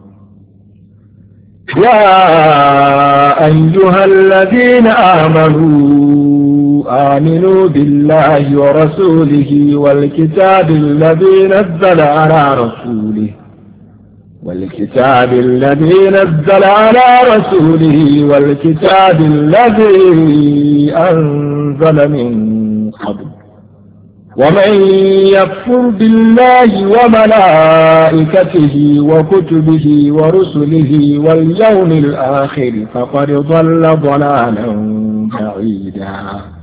A: يا أيها الذين آمنوا آمنوا بالله ورسوله والكتاب الذي نزل على رسوله والكتاب الذي نزل على رسوله والكتاب الذي أنزل من قبل ومن يكفر بالله وملائكته وكتبه ورسله واليوم الآخر فقد ضل ضلالا بعيدا.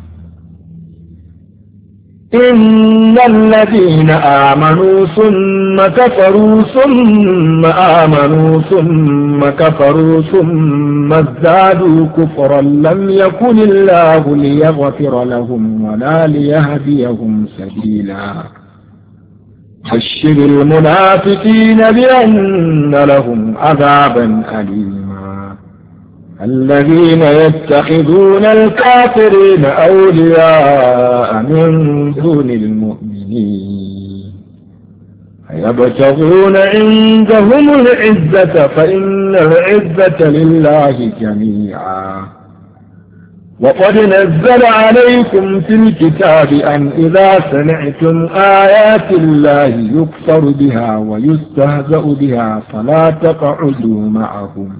A: إن الذين آمنوا ثم كفروا ثم آمنوا ثم كفروا ثم ازدادوا كفرا لم يكن الله ليغفر لهم ولا ليهديهم سبيلا. بشر المنافقين بأن لهم عذابا أليما. الذين يتخذون الكافرين أولياء من دون المؤمنين يبتغون عندهم العزة فإن العزة لله جميعا. وقد نزل عليكم في الكتاب أن إذا سمعتم آيات الله يكفر بها ويستهزأ بها فلا تقعدوا معهم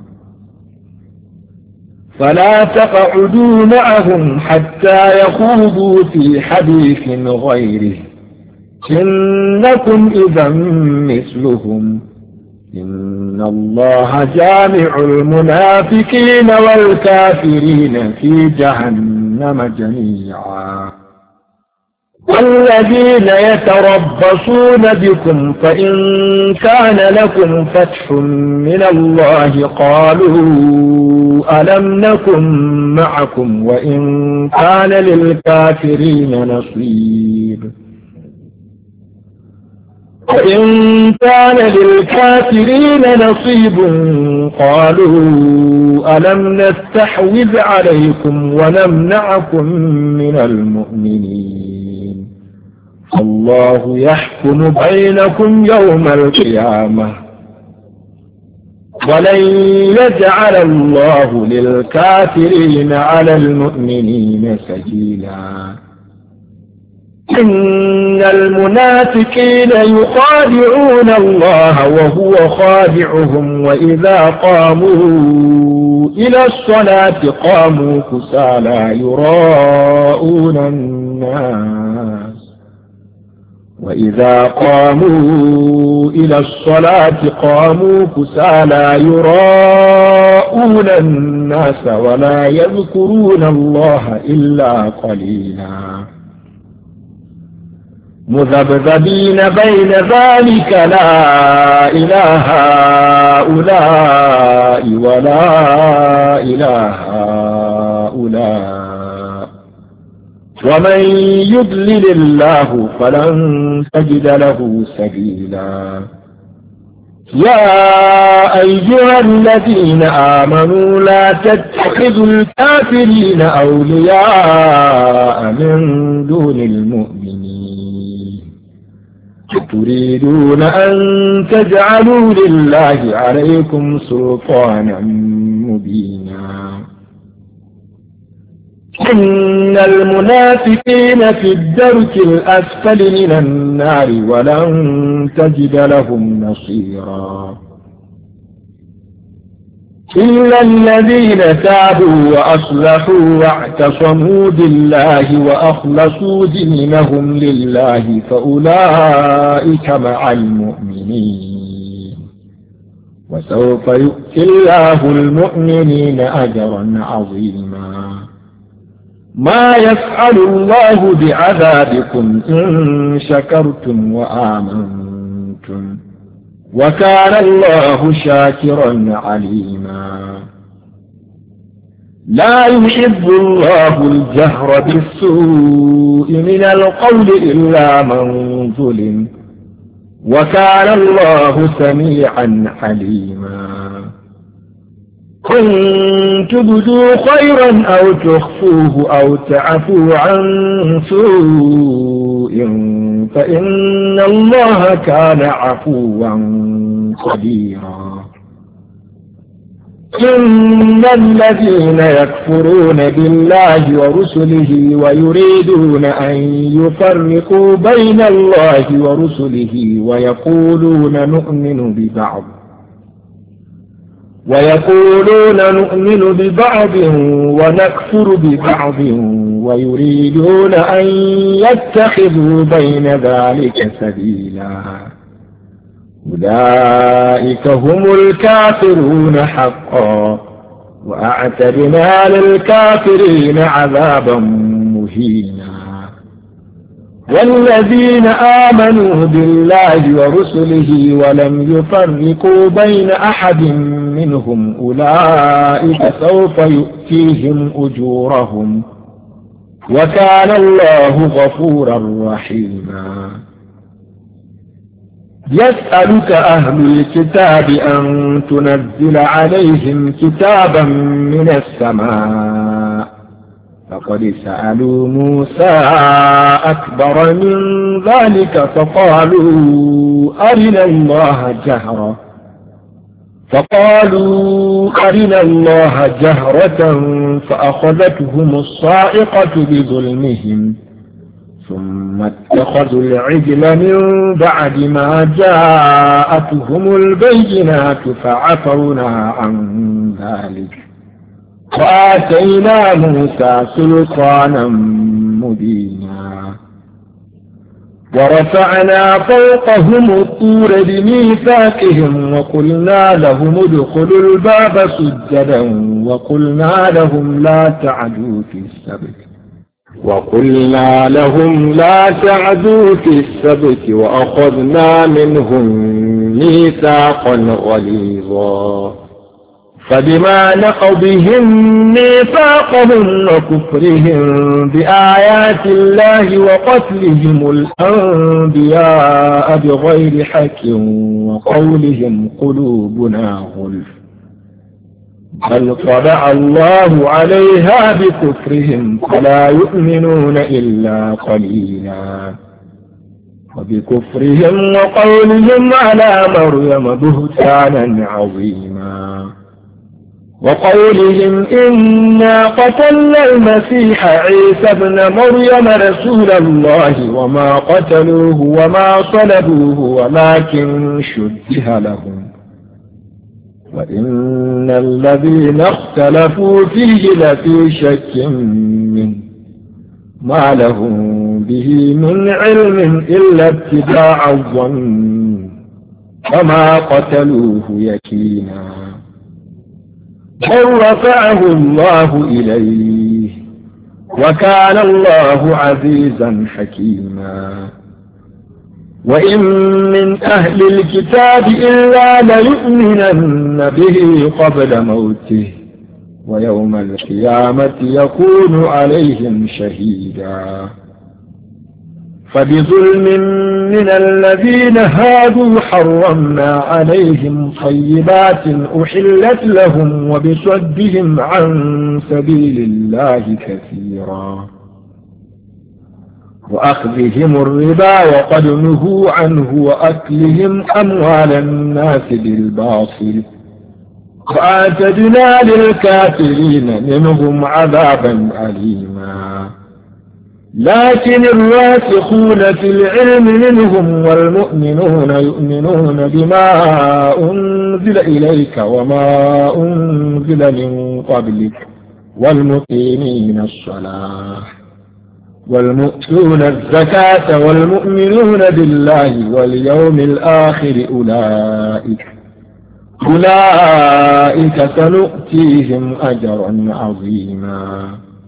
A: فلا تقعدوا معهم حتى يخوضوا في حديث غيره إنكم إذا مثلهم إن الله جامع المنافقين والكافرين في جهنم جميعا. والذين يتربصون بكم فإن كان لكم فتح من الله قالوا ألم نكن معكم وإن كان للكافرين نصيب وإن كان للكافرين نصيب قالوا ألم نستحوذ عليكم ونمنعكم من المؤمنين الله يحكم بينكم يوم القيامة ولن يجعل الله للكافرين على المؤمنين سبيلا. إن المنافقين يخادعون الله وهو خادعهم وإذا قاموا إلى الصلاة قاموا كسالى يراءون الناس وإذا قاموا إلى الصلاة قاموا كسالى يراءون الناس ولا يذكرون الله إلا قليلا. مذبذبين بين ذلك لا إله هؤلاء ولا إله هؤلاء ومن يضلل الله فلن تجد له سبيلا. يا أيها الذين آمنوا لا تتخذوا الكافرين أولياء من دون المؤمنين تريدون أن تجعلوا لله عليكم سلطانا مبينا. إن المنافقين في الدرك الأسفل من النار ولن تجد لهم نصيرا إلا الذين تابوا وأصلحوا واعتصموا بالله وأخلصوا دينهم لله فأولئك مع المؤمنين وسوف يؤتي الله المؤمنين أجرا عظيما ما يفعل الله بعذابكم إن شكرتم وآمنتم وكان الله شاكرا عليما لا يحب الله الجهر بالسوء من القول إلا من ظلم وكان الله سميعا عليما إن تبدوا خيرا أو تخفوه أو تعفوا عن سوء فإن الله كان عفوا قديرا إن الذين يكفرون بالله ورسله ويريدون أن يفرقوا بين الله ورسله ويقولون نؤمن ببعض ويقولون نؤمن ببعض ونكفر ببعض ويريدون أن يتخذوا بين ذلك سبيلا أولئك هم الكافرون حقا وأعتدنا للكافرين عذابا مهينا والذين آمنوا بالله ورسله ولم يفرقوا بين أحد منهم أولئك سوف يؤتيهم أجورهم وكان الله غفورا رحيما يسألك أهل الكتاب أن تنزل عليهم كتابا من السماء فقد سألوا موسى أكبر من ذلك فقالوا أرنا الله جهرة فقالوا أرنا الله جهرة فأخذتهم الصاعقة بظلمهم ثم اتخذوا العجل من بعد ما جاءتهم البينات فعفونا عن ذلك وآتينا موسى سلطانا مبينا ورفعنا فوقهم الطور بميثاقهم وقلنا لهم ادخلوا الباب سجدا وقلنا لهم لا تعدوا في السبت وقلنا لهم لا تعدوا في السبت وأخذنا منهم ميثاقا غليظا فبما نقضهم ميثاقهم وكفرهم بآيات الله وقتلهم الأنبياء بغير حق وقولهم قلوبنا غلف بل طبع الله عليها بكفرهم فلا يؤمنون إلا قليلا وبكفرهم وقولهم على مريم بهتانا عظيما وقولهم إنا قتلنا المسيح عيسى ابن مريم رسول الله وما قتلوه وما صلبوه ولكن شبه لهم وإن الذين اختلفوا فيه لفي شك منه ما لهم به من علم إلا اتباع الظن وما قتلوه يقينا بل رفعه الله إليه وكان الله عزيزا حكيما وإن من أهل الكتاب إلا ليؤمنن به قبل موته ويوم القيامة يكون عليهم شهيدا فبظلم من الذين هادوا حرمنا عليهم طيبات أحلت لهم وبصدهم عن سبيل الله كثيرا وأخذهم الربا وقد نهوا عنه وأكلهم أموال الناس بالباطل وأعتدنا للكافرين منهم عذابا أليما. لكن الراسخون في العلم منهم والمؤمنون يؤمنون بما أنزل إليك وما أنزل من قبلك والمقيمين الصلاة والمؤتون الزكاة والمؤمنون بالله واليوم الآخر أولئك أولئك سنؤتيهم أجرا عظيما.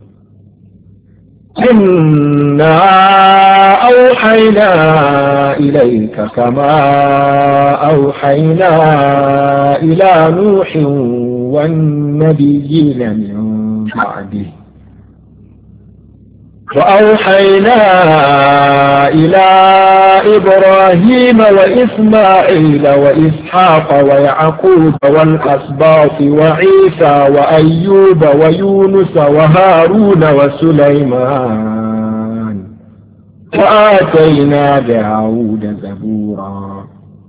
A: إنا أوحينا إليك كما أوحينا إلى نوح والنبيين من بعده وأوحينا إلى إبراهيم وإسماعيل وإسحاق ويعقوب والأسباط وعيسى وأيوب ويونس وهارون وسليمان وآتينا داود زبورا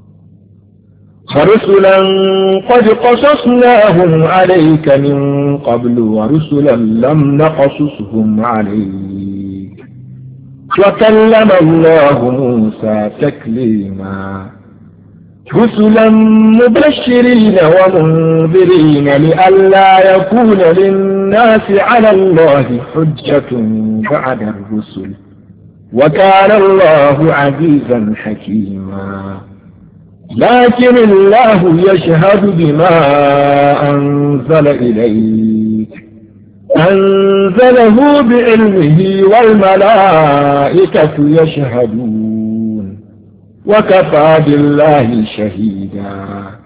A: ورسلا قد قصصناهم عليك من قبل ورسلا لم نقصصهم عليك وكلم الله موسى تكليما. رسلا مبشرين ومنذرين لئلا يكون للناس على الله حجة بعد الرسل وكان الله عزيزا حكيما. لكن الله يشهد بما أنزل إليك أنزله بعلمه والملائكة يشهدون وكفى بالله شهيدا.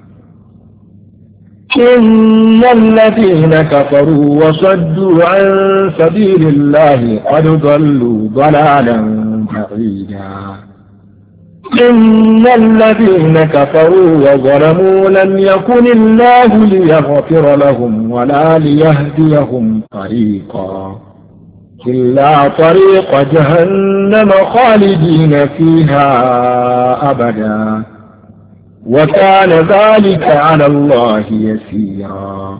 A: إن الذين كفروا وصدوا عن سبيل الله قد ضلوا ضلالا بعيدا. إن الذين كفروا وظلموا لم يكن الله ليغفر لهم ولا ليهديهم طريقا إلا طريق جهنم خالدين فيها أبدا وكان ذلك على الله يسيرا.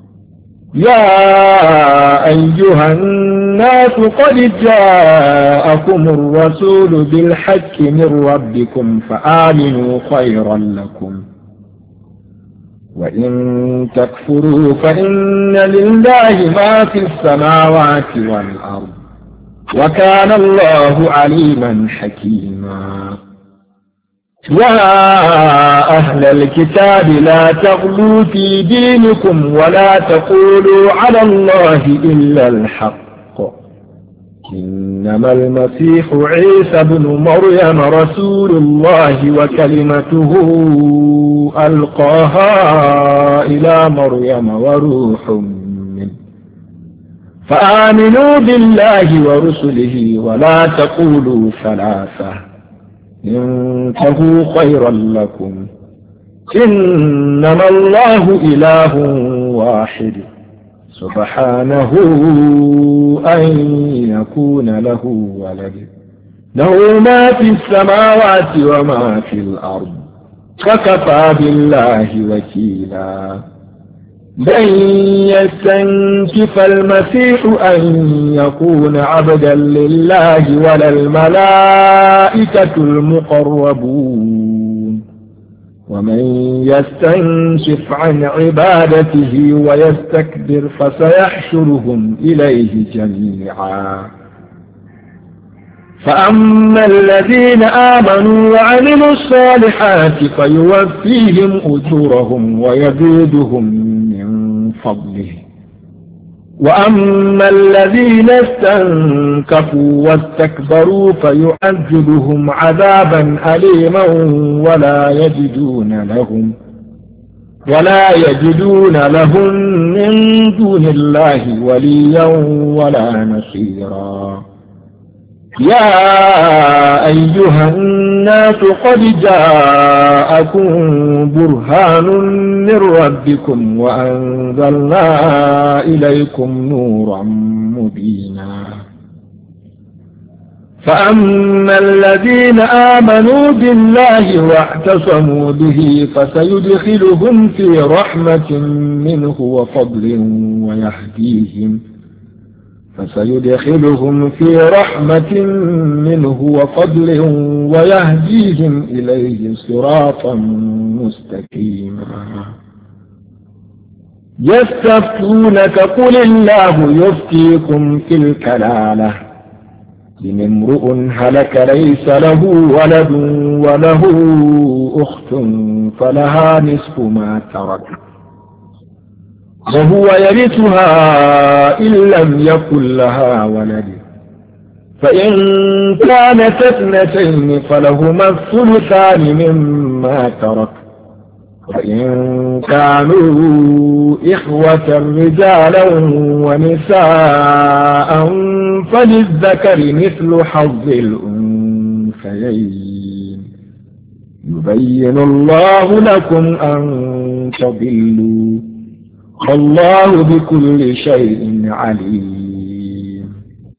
A: يا أيها الناس قد جاءكم الرسول بالحق من ربكم فآمنوا خيرا لكم وإن تكفروا فإن لله ما في السماوات والأرض وكان الله عليما حكيما. يا أهل الكتاب لا تغلوا في دينكم ولا تقولوا على الله إلا الحق إنما المسيح عيسى بن مريم رسول الله وكلمته ألقاها إلى مريم وروح منه فآمنوا بالله ورسله ولا تقولوا ثلاثة انتهوا خيرا لكم إنما الله إله واحد سبحانه أن يكون له ولد له ما في السماوات وما في الأرض وكفى بالله وكيلا. لن يستنكف المسيح أن يكون عبدا لله ولا الملائكة المقربون ومن يستنكف عن عبادته ويستكبر فسيحشرهم إليه جميعا. فأما الذين آمنوا وعملوا الصالحات فيوفيهم أجورهم ويزيدهم من فضله وأما الذين استنكفوا واستكبروا فيعذبهم عذابا أليما ولا يجدون لهم ولا يجدون لهم من دون الله وليا ولا نصيرا. يا أيها الناس قد جاءكم برهان من ربكم وأنزلنا إليكم نورا مبينا فأما الذين آمنوا بالله واعتصموا به فسيدخلهم في رحمة منه وفضل ويهديهم فسيدخلهم في رحمة منه وفضل ويهديهم إليه صراطا مستقيما. يستفتونك قل الله يفتيكم في الكلالة إن امرؤ هلك ليس له ولد وله أخت فلها نصف ما ترك وهو يرثها إن لم يكن لها ولد فإن كانت اثنتين فلهما الثلثان مما ترك وإن كانوا إخوة رجالا ونساء فللذكر مثل حظ الأنثيين يبين الله لكم أن تضلوا والله بكل شيء عليم.